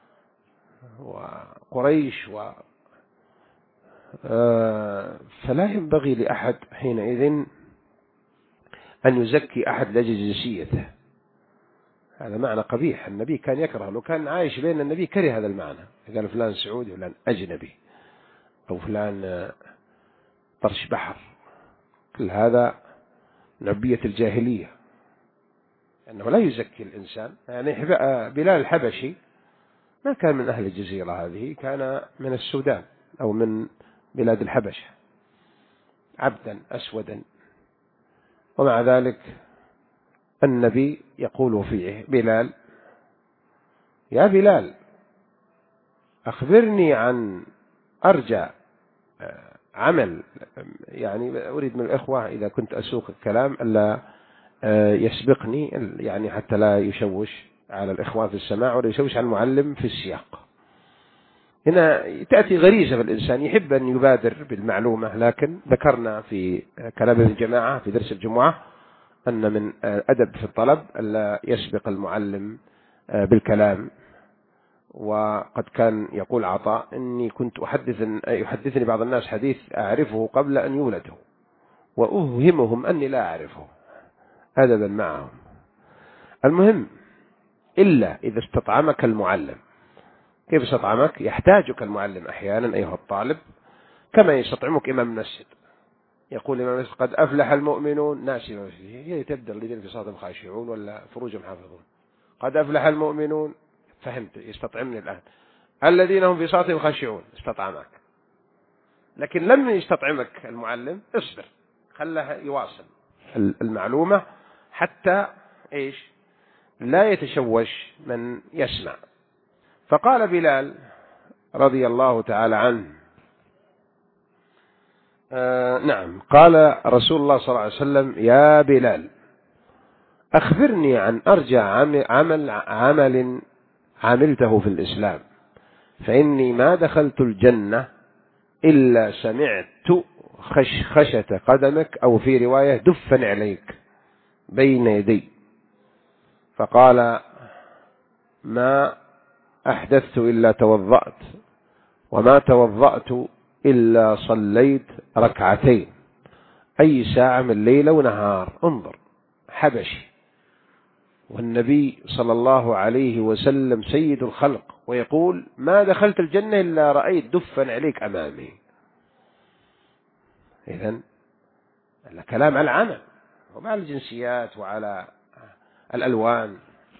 وقريش و فلا ينبغي لأحد حينئذ أن يزكي أحد لأجل جنسيته، هذا معنى قبيح. النبي كان يكره، لو كان عايش بين النبي كره هذا المعنى، قال فلان سعودي فلان أجنبي أو فلان طرش بحر، كل هذا نبية الجاهلية، أنه لا يزكي الإنسان. يعني بلال الحبشي ما كان من أهل الجزيرة هذه، كان من السودان أو من بلاد الحبشة، عبدا أسودا، ومع ذلك النبي يقول فيه بلال: يا بلال أخبرني عن أرجى عمل. يعني أريد من الإخوة إذا كنت أسوق الكلام ألا يسبقني، يعني حتى لا يشوش على الإخوان في السماع ولا يشوش على المعلم في السياق. هنا تأتي غريزة في الإنسان، يحب أن يبادر بالمعلومة، لكن ذكرنا في كلام الجماعة في درس الجمعة أن من أدب في الطلب ألا يسبق المعلم بالكلام. وقد كان يقول عطاء: إني كنت أحدث يحدثني بعض الناس حديث أعرفه قبل أن يولده وأوهمهم أني لا أعرفه، أدبا معهم. المهم، إلا إذا استطعمك المعلم. كيف استطعمك؟ يحتاجك المعلم أحيانا أيها الطالب، كما يستطعمك إمام المسجد. يقول إمام المسجد: قد أفلح المؤمنون، ناسي هي تبدأ الذين في صلاتهم خاشعون ولا فروجهم حافظون. قد أفلح المؤمنون، فهمت، يستطعمني الآن. الذين هم في صلاتهم خاشعون، استطعمك. لكن لم يستطعمك المعلم، اصبر، خله يواصل المعلومة حتى إيش لا يتشوش من يسمع. فقال بلال رضي الله تعالى عنه: آه نعم، قال رسول الله صلى الله عليه وسلم: يا بلال أخبرني عن أرجى عمل عمل عملته في الإسلام، فإني ما دخلت الجنة إلا سمعت خشخشة قدمك، أو في رواية دفا عليك بين يدي. فقال: ما أحدثت إلا توضأت، وما توضأت إلا صليت ركعتين أي ساعة من ليلة ونهار. انظر، حبشي، والنبي صلى الله عليه وسلم سيد الخلق، ويقول: ما دخلت الجنة إلا رأيت دفا عليك أمامي. إذن الكلام على العمل ومع الجنسيات وعلى الألوان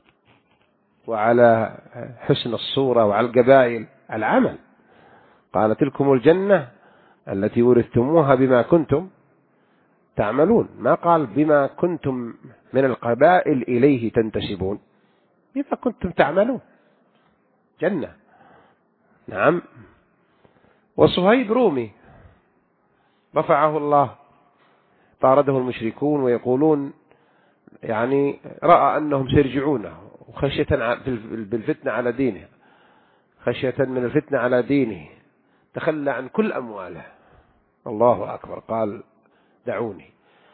وعلى حسن الصورة وعلى القبائل، العمل. قال: تلكم الجنة التي ورثتموها بما كنتم تعملون. ما قال بما كنتم من القبائل إليه تنتسبون، بما كنتم تعملون جنة. نعم. وصهيب رومي رفعه الله طارده المشركون ويقولون يعني رأى أنهم سيرجعونه وخشية بالفتنة على دينه، خشية من الفتنة على دينه تخلى عن كل أمواله. الله أكبر، قال دعوني،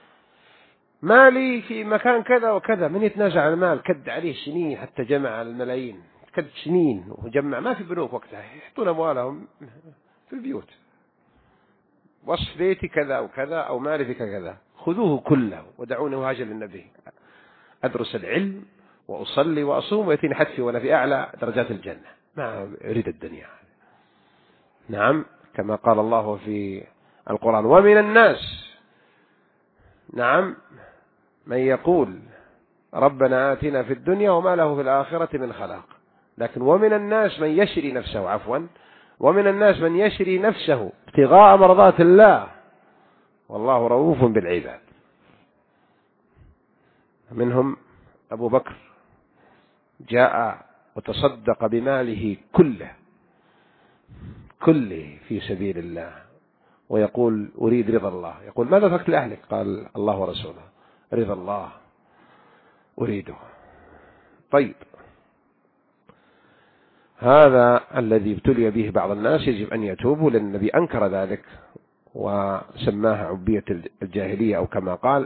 مالي في مكان كذا وكذا، من يتنازع عن المال؟ كد عليه سنين حتى جمع الملايين، كد سنين وجمع، ما في بنوك وقتها، يحطون أموالهم في البيوت، وصف بيتي كذا وكذا أو مالي في كذا، خذوه كله ودعوني وهاجر للنبي، أدرس العلم وأصلي وأصوم ويأتيني حتفي وأنا في أعلى درجات الجنة، ما أريد الدنيا. نعم، كما قال الله في القرآن: ومن الناس نعم من يقول ربنا آتنا في الدنيا وما له في الآخرة من خلاق. لكن ومن الناس من يشري نفسه عفوا ومن الناس من يشري نفسه ابتغاء مرضات الله والله رؤوف بالعباد. منهم أبو بكر جاء وتصدق بماله كله كله في سبيل الله ويقول أريد رضا الله. يقول: ماذا تركت لأهلك؟ قال: الله ورسوله. رضا الله أريده. طيب، هذا الذي ابتلي به بعض الناس يجب أن يتوبوا، لأن النبي أنكر ذلك وسماها عبية الجاهلية، أو كما قال: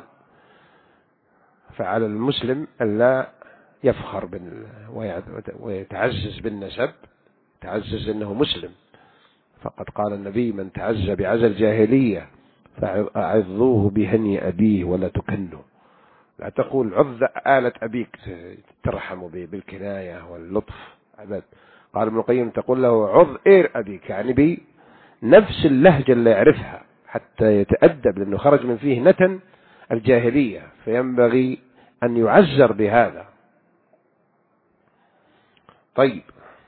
فعلى المسلم أن لا يفخر ويتعزز بالنسب، تعزز أنه مسلم. فقد قال النبي: من تعز بعز الجاهلية فأعظوه بهني أبيه ولا تكنوا. لا تقول عظ آلة أبيك ترحم بالكناية واللطف أبد. قال ابن القيم: تقول له عظ إير أبيك، يعني بنفس اللهجة اللي يعرفها حتى يتأدب، لأنه خرج من فيه نتن الجاهلية، فينبغي أن يعزر بهذا. طيب،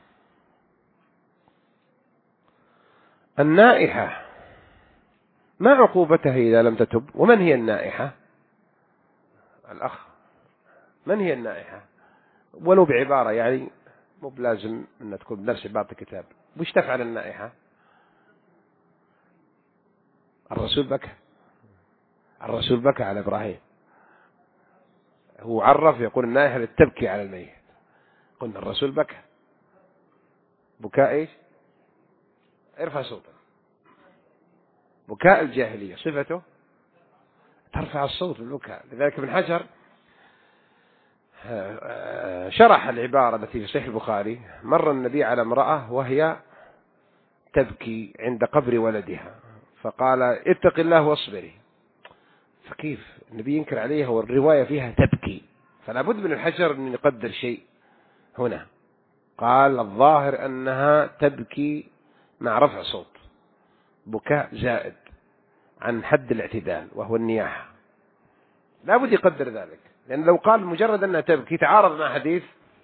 النائحة ما عقوبتها إذا لم تتب؟ ومن هي النائحة؟ الأخ، من هي النائحة؟ ولو بعبارة، يعني مو بلازم أن تكون بنفس عبارة الكتاب. وش تفعل النائحة؟ الرسول بكى، الرسول بكى على إبراهيم، هو عرف يقول النائحة تبكي على الميت، قلنا الرسول بكى. بكاء إيش؟ ارفع صوتك. بكاء الجاهلية صفته ترفع الصوت بالبكاء. لذلك ابن حجر شرح العبارة التي في صحيح البخاري: مر النبي على امرأة وهي تبكي عند قبر ولدها فقال: اتق الله واصبري. فكيف النبي ينكر عليها والرواية فيها تبكي؟ فلا بد من الحجر أن يقدر شيء هنا. قال: الظاهر أنها تبكي مع رفع صوت، بكاء زائد عن حد الاعتدال وهو النياحة. لا بد يقدر ذلك، لأن لو قال مجرد أنها تبكي تعارض مع حديث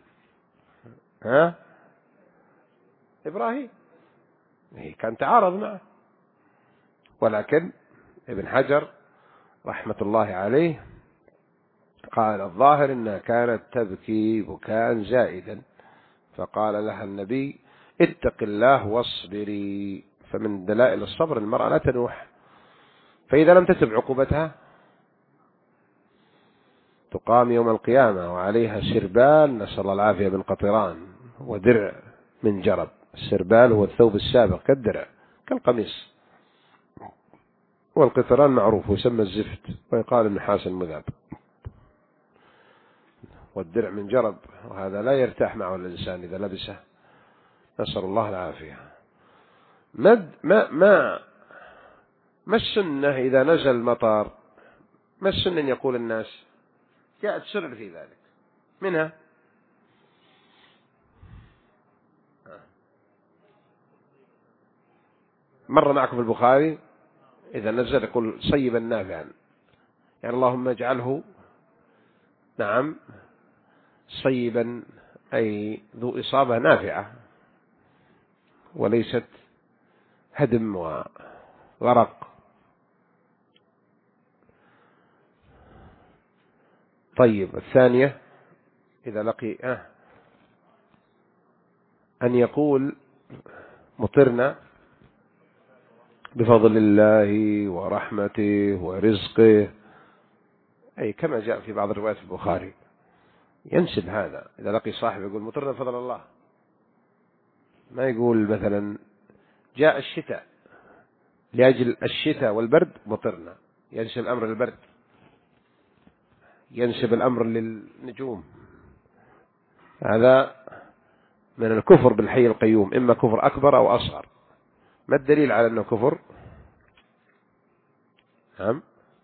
ها إبراهيم، كان تعارض معه. ولكن ابن حجر رحمة الله عليه قال: الظاهر أنها كانت تبكي بكاء زائدا، فقال لها النبي: اتق الله واصبري. فمن دلائل الصبر المرأة لا تنوح. فإذا لم تتب عقوبتها تقام يوم القيامة وعليها سربال، نسأل الله العافية، من قطران، ودرع من جرب. السربال هو الثوب السابق كالدرع كالقميص، والقطران معروف ويسمى الزفت ويقال النحاس المذاب، والدرع من جرب، وهذا لا يرتاح معه الإنسان إذا لبسه، نسأل الله العافية. ما ما ما ما السنة إذا نزل المطر؟ ما السنة أن يقول الناس؟ جاءت سنة في ذلك، منها مر معكم في البخاري: إذا نزل يقول صيبا نافعا، يعني اللهم اجعله نعم صيبا، أي ذو إصابة نافعة وليست هدم وغرق. طيب، الثانية إذا لقي آه أن يقول مطرنا بفضل الله ورحمته ورزقه، أي كما جاء في بعض الروايات في البخاري. ينسب هذا إذا لقي صاحب يقول مطرنا بفضل الله، ما يقول مثلا جاء الشتاء لأجل الشتاء والبرد مطرنا، ينسب الأمر للبرد، ينسب الأمر للنجوم. هذا من الكفر بالحي القيوم، إما كفر أكبر أو أصغر. ما الدليل على أنه كفر؟ نعم،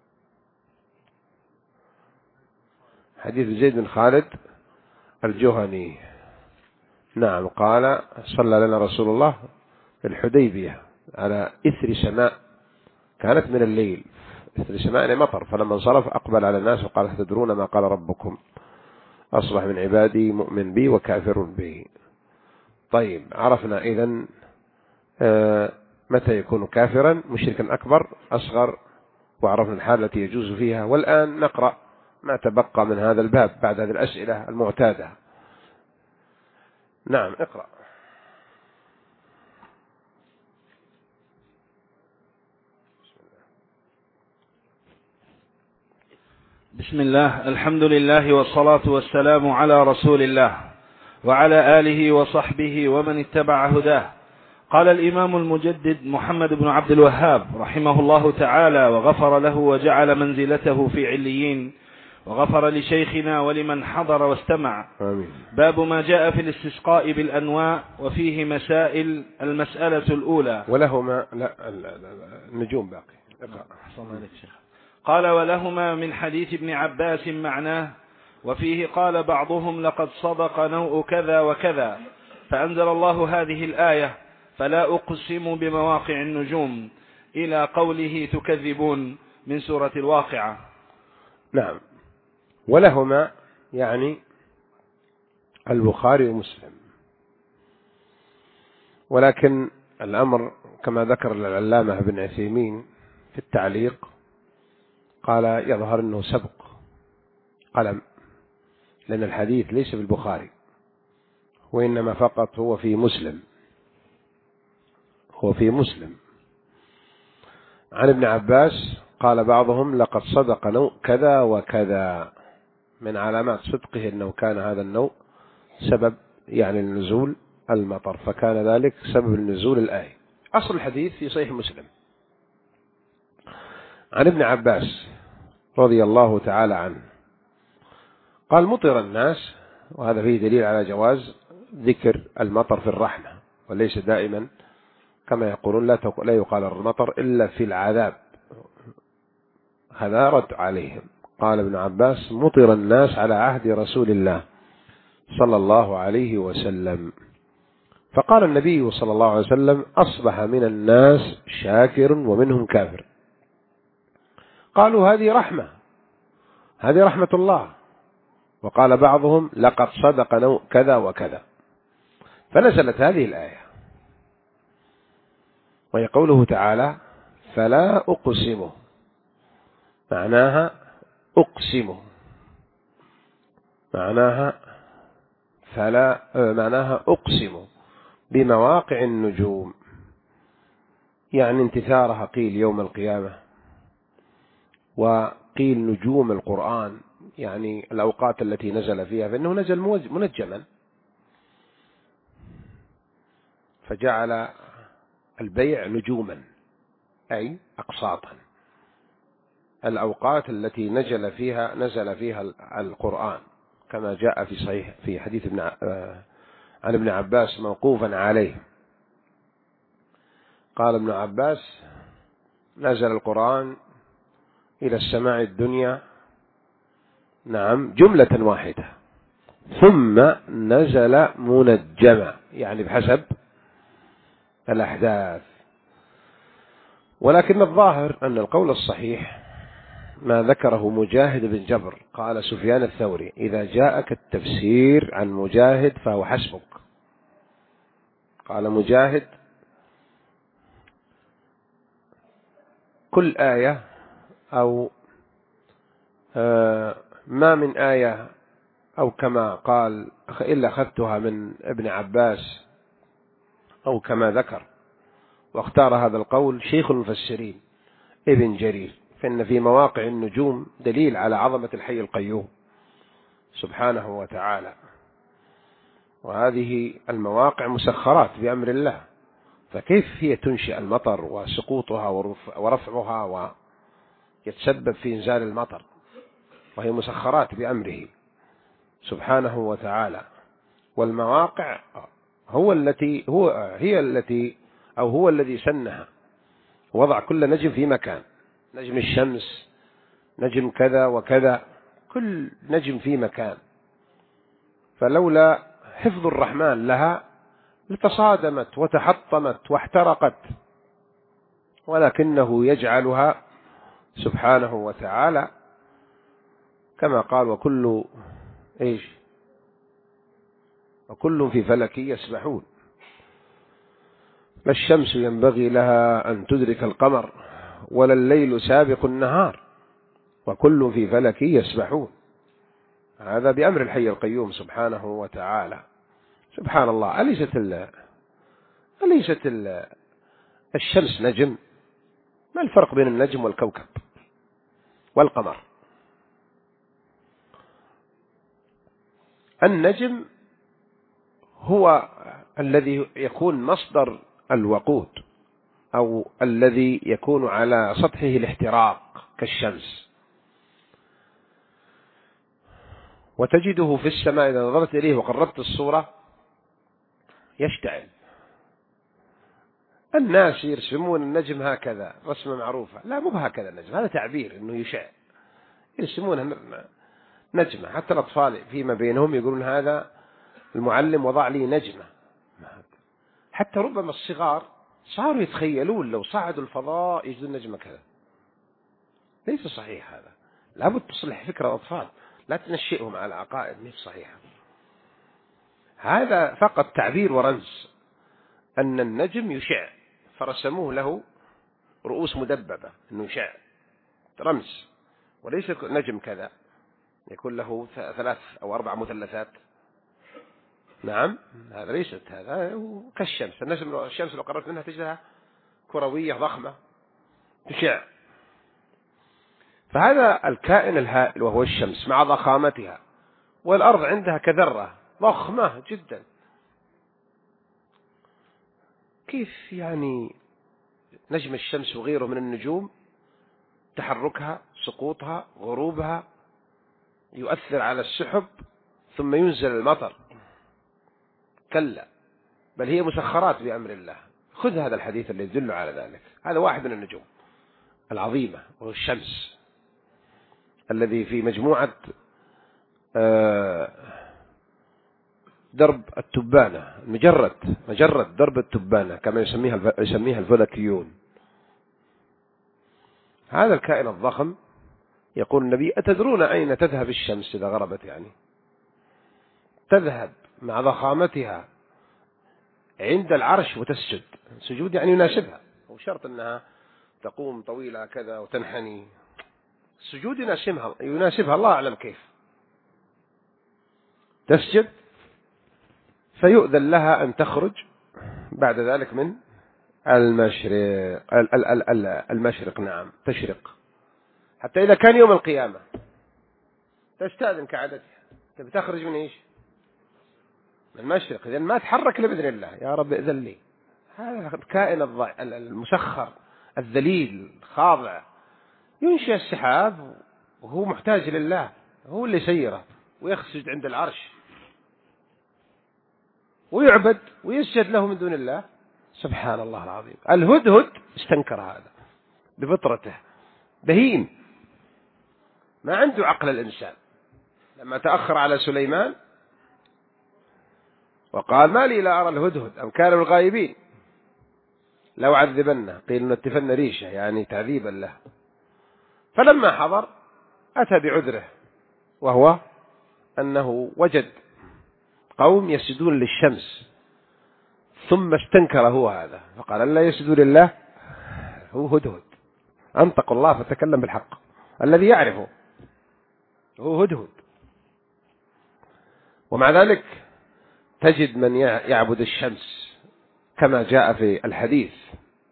حديث زيد بن خالد الجهني، نعم، قال صلى لنا رسول الله في الحديبية على إثر سماء كانت من الليل، إثر سماء يعني مطر، فلما انصرف أقبل على الناس وقال تدرون ما قال ربكم أصبح من عبادي مؤمن بي وكافر به. طيب، عرفنا إذن آه متى يكون كافرا، مشركا أكبر أصغر، وعرفنا الحالة التي يجوز فيها. والآن نقرأ ما تبقى من هذا الباب بعد هذه الأسئلة المعتادة. نعم، اقرأ. بسم الله، الحمد لله والصلاة والسلام على رسول الله وعلى آله وصحبه ومن اتبع هداه. قال الإمام المجدد محمد بن عبد الوهاب رحمه الله تعالى وغفر له وجعل منزلته في عليين، وغفر لشيخنا ولمن حضر واستمع. آمين. باب ما جاء في الاستسقاء بالأنواع وفيه مسائل. المسألة الأولى ولهما لا النجوم باقي. أحسن عليك شيخ. قال ولهما من حديث ابن عباس معناه، وفيه قال بعضهم لقد صدق نوء كذا وكذا، فأنزل الله هذه الآية فلا أقسم بمواقع النجوم إلى قوله تكذبون من سورة الواقعة. نعم، ولهما يعني البخاري ومسلم، ولكن الأمر كما ذكر العلامة ابن عثيمين في التعليق قال يظهر أنه سبق قلم، لأن الحديث ليس في البخاري وإنما فقط هو في مسلم، هو في مسلم عن ابن عباس. قال بعضهم لقد صدق نوء كذا وكذا، من علامات صدقه أنه كان هذا النوء سبب يعني النزول المطر، فكان ذلك سبب النزول الآية. أصل الحديث في صحيح مسلم عن ابن عباس رضي الله تعالى عنه قال مطر الناس، وهذا فيه دليل على جواز ذكر المطر في الرحمة، وليس دائما كما يقولون لا لا يقال المطر إلا في العذاب، هذا رد عليهم. قال ابن عباس مطر الناس على عهد رسول الله صلى الله عليه وسلم، فقال النبي صلى الله عليه وسلم أصبح من الناس شاكر ومنهم كافر. قالوا هذه رحمة، هذه رحمة الله. وقال بعضهم لقد صدق نوء كذا وكذا، فنزلت هذه الآية، وهي قوله تعالى فلا أقسم، معناها أقسم، معناها فلا معناها أقسم بمواقع النجوم، يعني انتثارها قيل يوم القيامة، وقيل نجوم القرآن يعني الأوقات التي نزل فيها، فإنه نزل منجما، فجعل البيع نجوما أي أقساطا، الأوقات التي نزل فيها نزل فيها القرآن، كما جاء في صحيح في حديث ابن عن ابن عباس موقوفا عليه. قال ابن عباس نزل القرآن إلى السماء الدنيا نعم جملة واحدة، ثم نزل منجما يعني بحسب الأحداث. ولكن الظاهر أن القول الصحيح ما ذكره مجاهد بن جبر، قال سفيان الثوري إذا جاءك التفسير عن مجاهد فهو حسبك. قال مجاهد كل آية أو آه ما من آية أو كما قال إلا أخذتها من ابن عباس أو كما ذكر، واختار هذا القول شيخ المفسرين ابن جرير، فإن في مواقع النجوم دليل على عظمة الحي القيوم سبحانه وتعالى، وهذه المواقع مسخرات بأمر الله، فكيف هي تنشئ المطر وسقوطها ورفعها ويتسبب في إنزال المطر، وهي مسخرات بأمره سبحانه وتعالى. والمواقع هو التي هو هي التي أو هو الذي سنها، وضع كل نجم في مكان، نجم الشمس، نجم كذا وكذا، كل نجم في مكان، فلولا حفظ الرحمن لها لتصادمت وتحطمت واحترقت، ولكنه يجعلها سبحانه وتعالى كما قال وكل إيش وكل في فلك يسبحون. لا الشمس ينبغي لها أن تدرك القمر ولا الليل سابق النهار وكل في فلك يسبحون. هذا بأمر الحي القيوم سبحانه وتعالى. سبحان الله، أليست ال... أليست ال... الشمس نجم؟ ما الفرق بين النجم والكوكب والقمر؟ النجم هو الذي يكون مصدر الوقود أو الذي يكون على سطحه الاحتراق كالشمس، وتجده في السماء إذا نظرت إليه وقربت الصورة يشتعل. الناس يرسمون النجم هكذا رسمة معروفة، لا مو هكذا النجم، هذا تعبير إنه يشع، يرسمونها نجمة. حتى الأطفال فيما بينهم يقولون هذا المعلم وضع لي نجمة. حتى ربما الصغار صاروا يتخيلون لو صعدوا الفضاء يجدون نجمة كذا. ليس صحيح هذا، لابد تصلح فكرة الأطفال، لا تنشئهم على عقائد مش صحيحة. هذا فقط تعبير ورمز أن النجم يشع، فرسموه له رؤوس مدببة إنه يشع، رمز، وليس نجم كذا يكون له ثلاث أو أربع مثلثات. نعم، هذا ليست هذا كالشمس. النجم الشمس لو قربت منها تجدها كروية ضخمة تشع. فهذا الكائن الهائل وهو الشمس مع ضخامتها، والأرض عندها كذرة ضخمة جدا. كيف يعني نجم الشمس وغيره من النجوم تحركها، سقوطها، غروبها يؤثر على السحب ثم ينزل المطر؟ كلا، بل هي مسخرات بأمر الله. خذ هذا الحديث اللي يدل على ذلك. هذا واحد من النجوم العظيمة وهو الشمس، الذي في مجموعة درب التبانة، مجرد مجرد درب التبانة كما يسميها يسميها الفلكيون. هذا الكائن الضخم يقول النبي: أتدرون أين تذهب الشمس إذا غربت؟ يعني تذهب مع ضخامتها عند العرش وتسجد سجود يعني يناسبها، هو شرط أنها تقوم طويلة كذا وتنحني، السجود يناسبها يناسبها الله أعلم كيف. تسجد فيؤذن لها أن تخرج بعد ذلك من المشرق المشرق نعم تشرق، حتى إذا كان يوم القيامة تستأذن كعادتها، تبي تخرج من إيش؟ من المشرق. إذن ما تحرك إلا بإذن الله، يا رب إذن لي. هذا الكائن المسخر الذليل الخاضع ينشئ السحاب وهو محتاج لله، هو اللي سيره ويخسج عند العرش ويعبد ويسجد له من دون الله. سبحان الله العظيم. الهدهد استنكر هذا بفطرته، بهيم ما عنده عقل الإنسان. لما تأخر على سليمان وقال: ما لي لا أرى الهدهد أم كانوا الغائبين لو عذبنه، قيل نتفن ريشه يعني تعذيبا له. فلما حضر أتى بعذره، وهو أنه وجد قوم يسجدون للشمس، ثم استنكر هو هذا فقال: ألا يسجدوا لله؟ هو هدهد، أنطق الله فتكلم بالحق الذي يعرفه، هو هدهد. ومع ذلك تجد من يعبد الشمس كما جاء في الحديث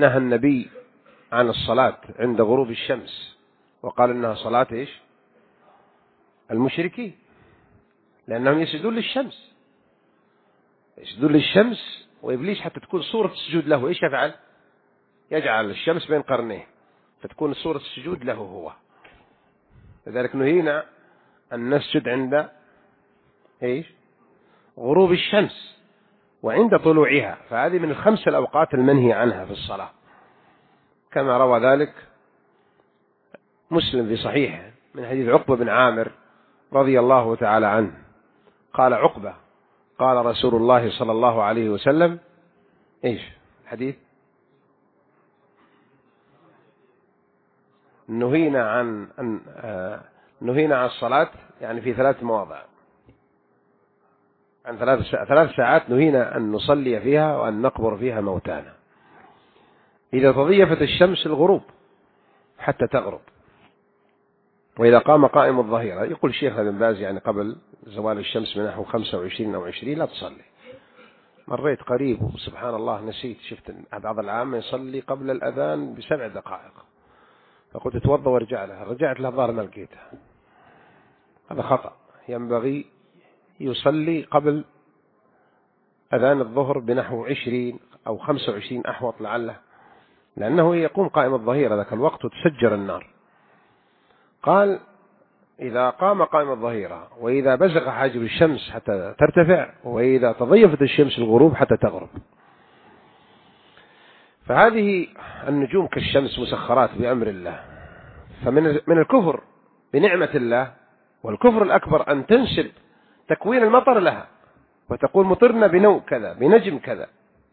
نهى النبي عن الصلاة عند غروب الشمس وقال إنها صلاة إيش؟ المشركين، لأنهم يسجدون للشمس، يسجدون للشمس، وإبليس حتى تكون صورة السجود له إيش يفعل؟ يجعل الشمس بين قرنيه فتكون صورة السجود له هو. لذلك نهينا أن نسجد عند إيش؟ غروب الشمس وعند طلوعها، فهذه من الخمس الأوقات المنهي عنها في الصلاة، كما روى ذلك مسلم في صحيحه من حديث عقبة بن عامر رضي الله تعالى عنه قال عقبة قال رسول الله صلى الله عليه وسلم إيش الحديث؟ نهينا عن أن آه نهينا عن الصلاة يعني في ثلاث مواضع، عن ثلاث ثلاث ساعات نهينا أن نصلي فيها وأن نقبر فيها موتانا. إذا تضيفت الشمس الغروب حتى تغرب، وإذا قام قائم الظهيرة، يقول الشيخ ابن باز يعني قبل زوال الشمس من نحو خمسة وعشرين أو عشرين لا تصلي. مريت قريب وسبحان الله نسيت، شفت بعض العامة يصلي قبل الأذان بسبع دقائق، فقلت اتوضى وارجع لها، رجعت لها ظهر ما لقيتها. هذا خطأ، ينبغي يصلي قبل أذان الظهر بنحو عشرين أو خمسة وعشرين أحوط لعله، لأنه يقوم قائم الظهيرة ذاك الوقت وتسجر النار. قال إذا قام قائم الظهيرة، وإذا بزغ حاجب الشمس حتى ترتفع، وإذا تضيفت الشمس الغروب حتى تغرب. فهذه النجوم كالشمس مسخرات بأمر الله. فمن من الكفر بنعمة الله والكفر الأكبر أن تنسب تكوين المطر لها وتقول مطرنا بنوء كذا بنجم كذا.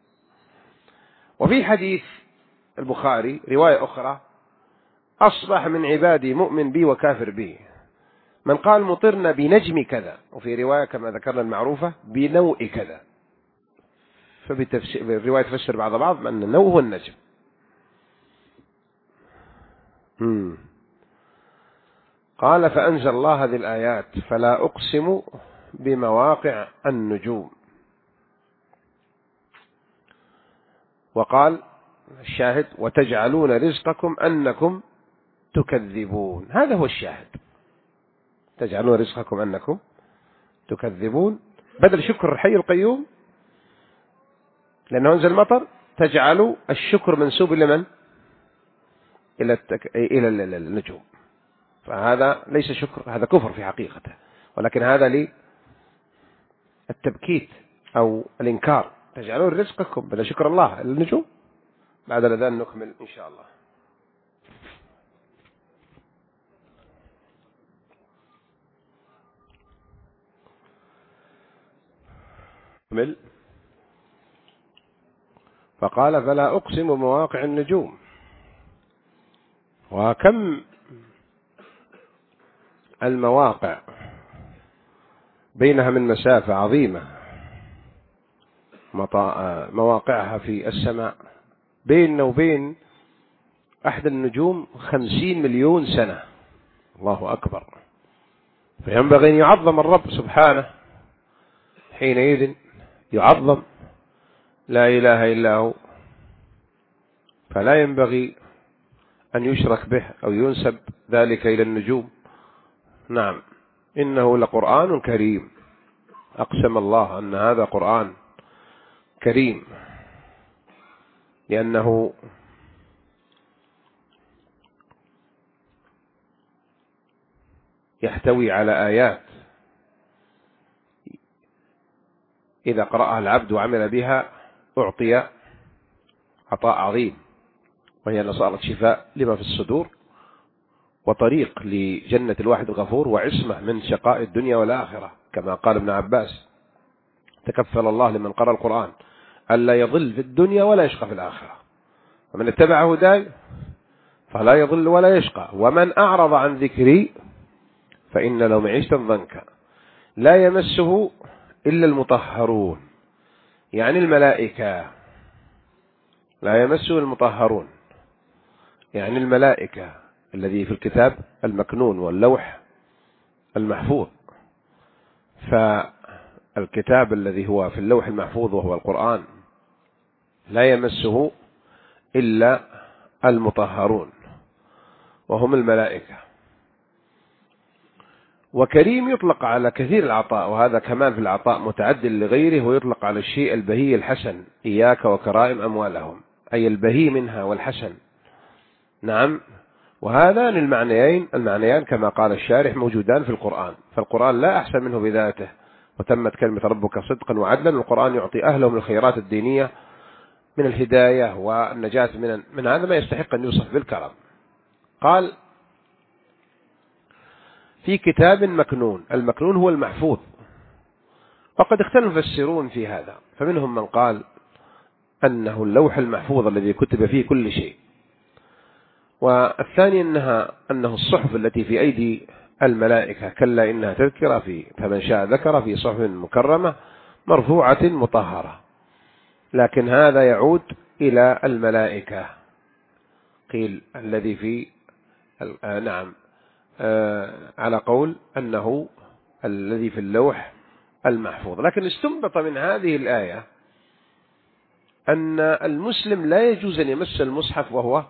وفي حديث البخاري رواية أخرى أصبح من عبادي مؤمن بي وكافر بي، من قال مطرنا بنجم كذا، وفي رواية كما ذكرنا المعروفة بنوء كذا. فبالتفسير الرواية تفسر بعض بعض أن النوء هو النجم. مم. قال فأنزل الله هذه الآيات فلا أقسم بمواقع النجوم. وقال الشاهد وتجعلون رزقكم أنكم تكذبون، هذا هو الشاهد، تجعلون رزقكم أنكم تكذبون بدل شكر الحي القيوم، لأنه أنزل المطر. تجعلوا الشكر منسوب لمن؟ إلى التك... إلى النجوم، فهذا ليس شكر، هذا كفر في حقيقته، ولكن هذا لي التبكيت أو الإنكار. تجعلون رزقكم بدل شكر الله النجوم. بعد الأذان نكمل إن شاء الله. نكمل. فقال فلا أقسم بمواقع النجوم. وكم المواقع بينها من مسافة عظيمة، مواقعها في السماء بيننا وبين أحد النجوم خمسين مليون سنة. الله أكبر. فينبغي أن يعظم الرب سبحانه، حينئذ يعظم، لا إله إلا هو، فلا ينبغي أن يشرك به أو ينسب ذلك إلى النجوم. نعم، إنه لقرآن كريم. أقسم الله أن هذا قرآن كريم، لأنه يحتوي على آيات إذا قرأها العبد وعمل بها أعطي عطاء عظيم، وهي أن صارت شفاء لما في الصدور، وطريق لجنة الواحد الغفور، وعصمة من شقاء الدنيا والآخرة، كما قال ابن عباس تكفل الله لمن قرأ القرآن ألا يضل في الدنيا ولا يشقى في الآخرة، ومن اتبع هداي فلا يضل ولا يشقى، ومن أعرض عن ذكري فإن له معيشة ضنكا لا يمسه إلا المطهرون، يعني الملائكة، لا يمسه المطهرون يعني الملائكة الذي في الكتاب المكنون واللوح المحفوظ. فالكتاب الذي هو في اللوح المحفوظ وهو القرآن لا يمسه إلا المطهرون وهم الملائكة. وكريم يطلق على كثير العطاء، وهذا كمان في العطاء متعد لغيره، ويطلق على الشيء البهي الحسن، إياك وكرائم أموالهم، أي البهي منها والحسن. نعم. وهذان المعنيين المعنيان كما قال الشارح موجودان في القرآن، فالقرآن لا أحسن منه بذاته، وتمت كلمة ربك صدقا وعدلا. القرآن يعطي أهله من الخيرات الدينية من الهداية والنجاة من من هذا ما يستحق أن يوصف بالكرم. قال في كتاب مكنون، المكنون هو المحفوظ، وقد اختلف المفسرون في هذا، فمنهم من قال أنه اللوح المحفوظ الذي كتب فيه كل شيء، والثاني أنها أنه الصحف التي في أيدي الملائكة، كلا إنها تذكرة في فمن شاء ذكر في صحف مكرمة مرفوعة مطهرة، لكن هذا يعود إلى الملائكة. قيل الذي في آه نعم آه على قول أنه الذي في اللوح المحفوظ، لكن استنبط من هذه الآية أن المسلم لا يجوز أن يمس المصحف وهو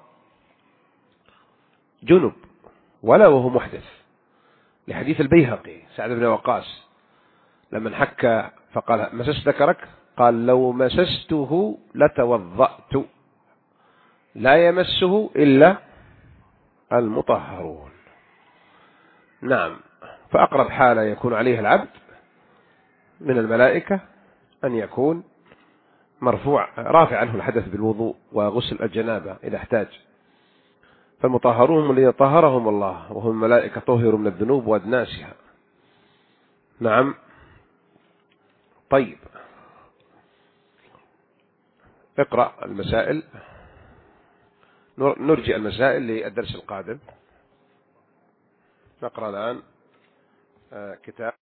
جنب ولا وهو محدث، لحديث البيهقي سعد بن وقاص لما حك فقال مسست ذكرك، قال لو مسسته لتوضأت، لا يمسه إلا المطهرون. نعم. فأقرب حالة يكون عليه العبد من الملائكة أن يكون مرفوع رافع عنه الحدث بالوضوء وغسل الجنابة إذا احتاج، فالمطهرون هم الذين طهرهم الله، وهم الملائكة طهروا من الذنوب وأدناسها. نعم. طيب اقرأ المسائل، نرجع المسائل للدرس القادم. نقرأ الآن كتاب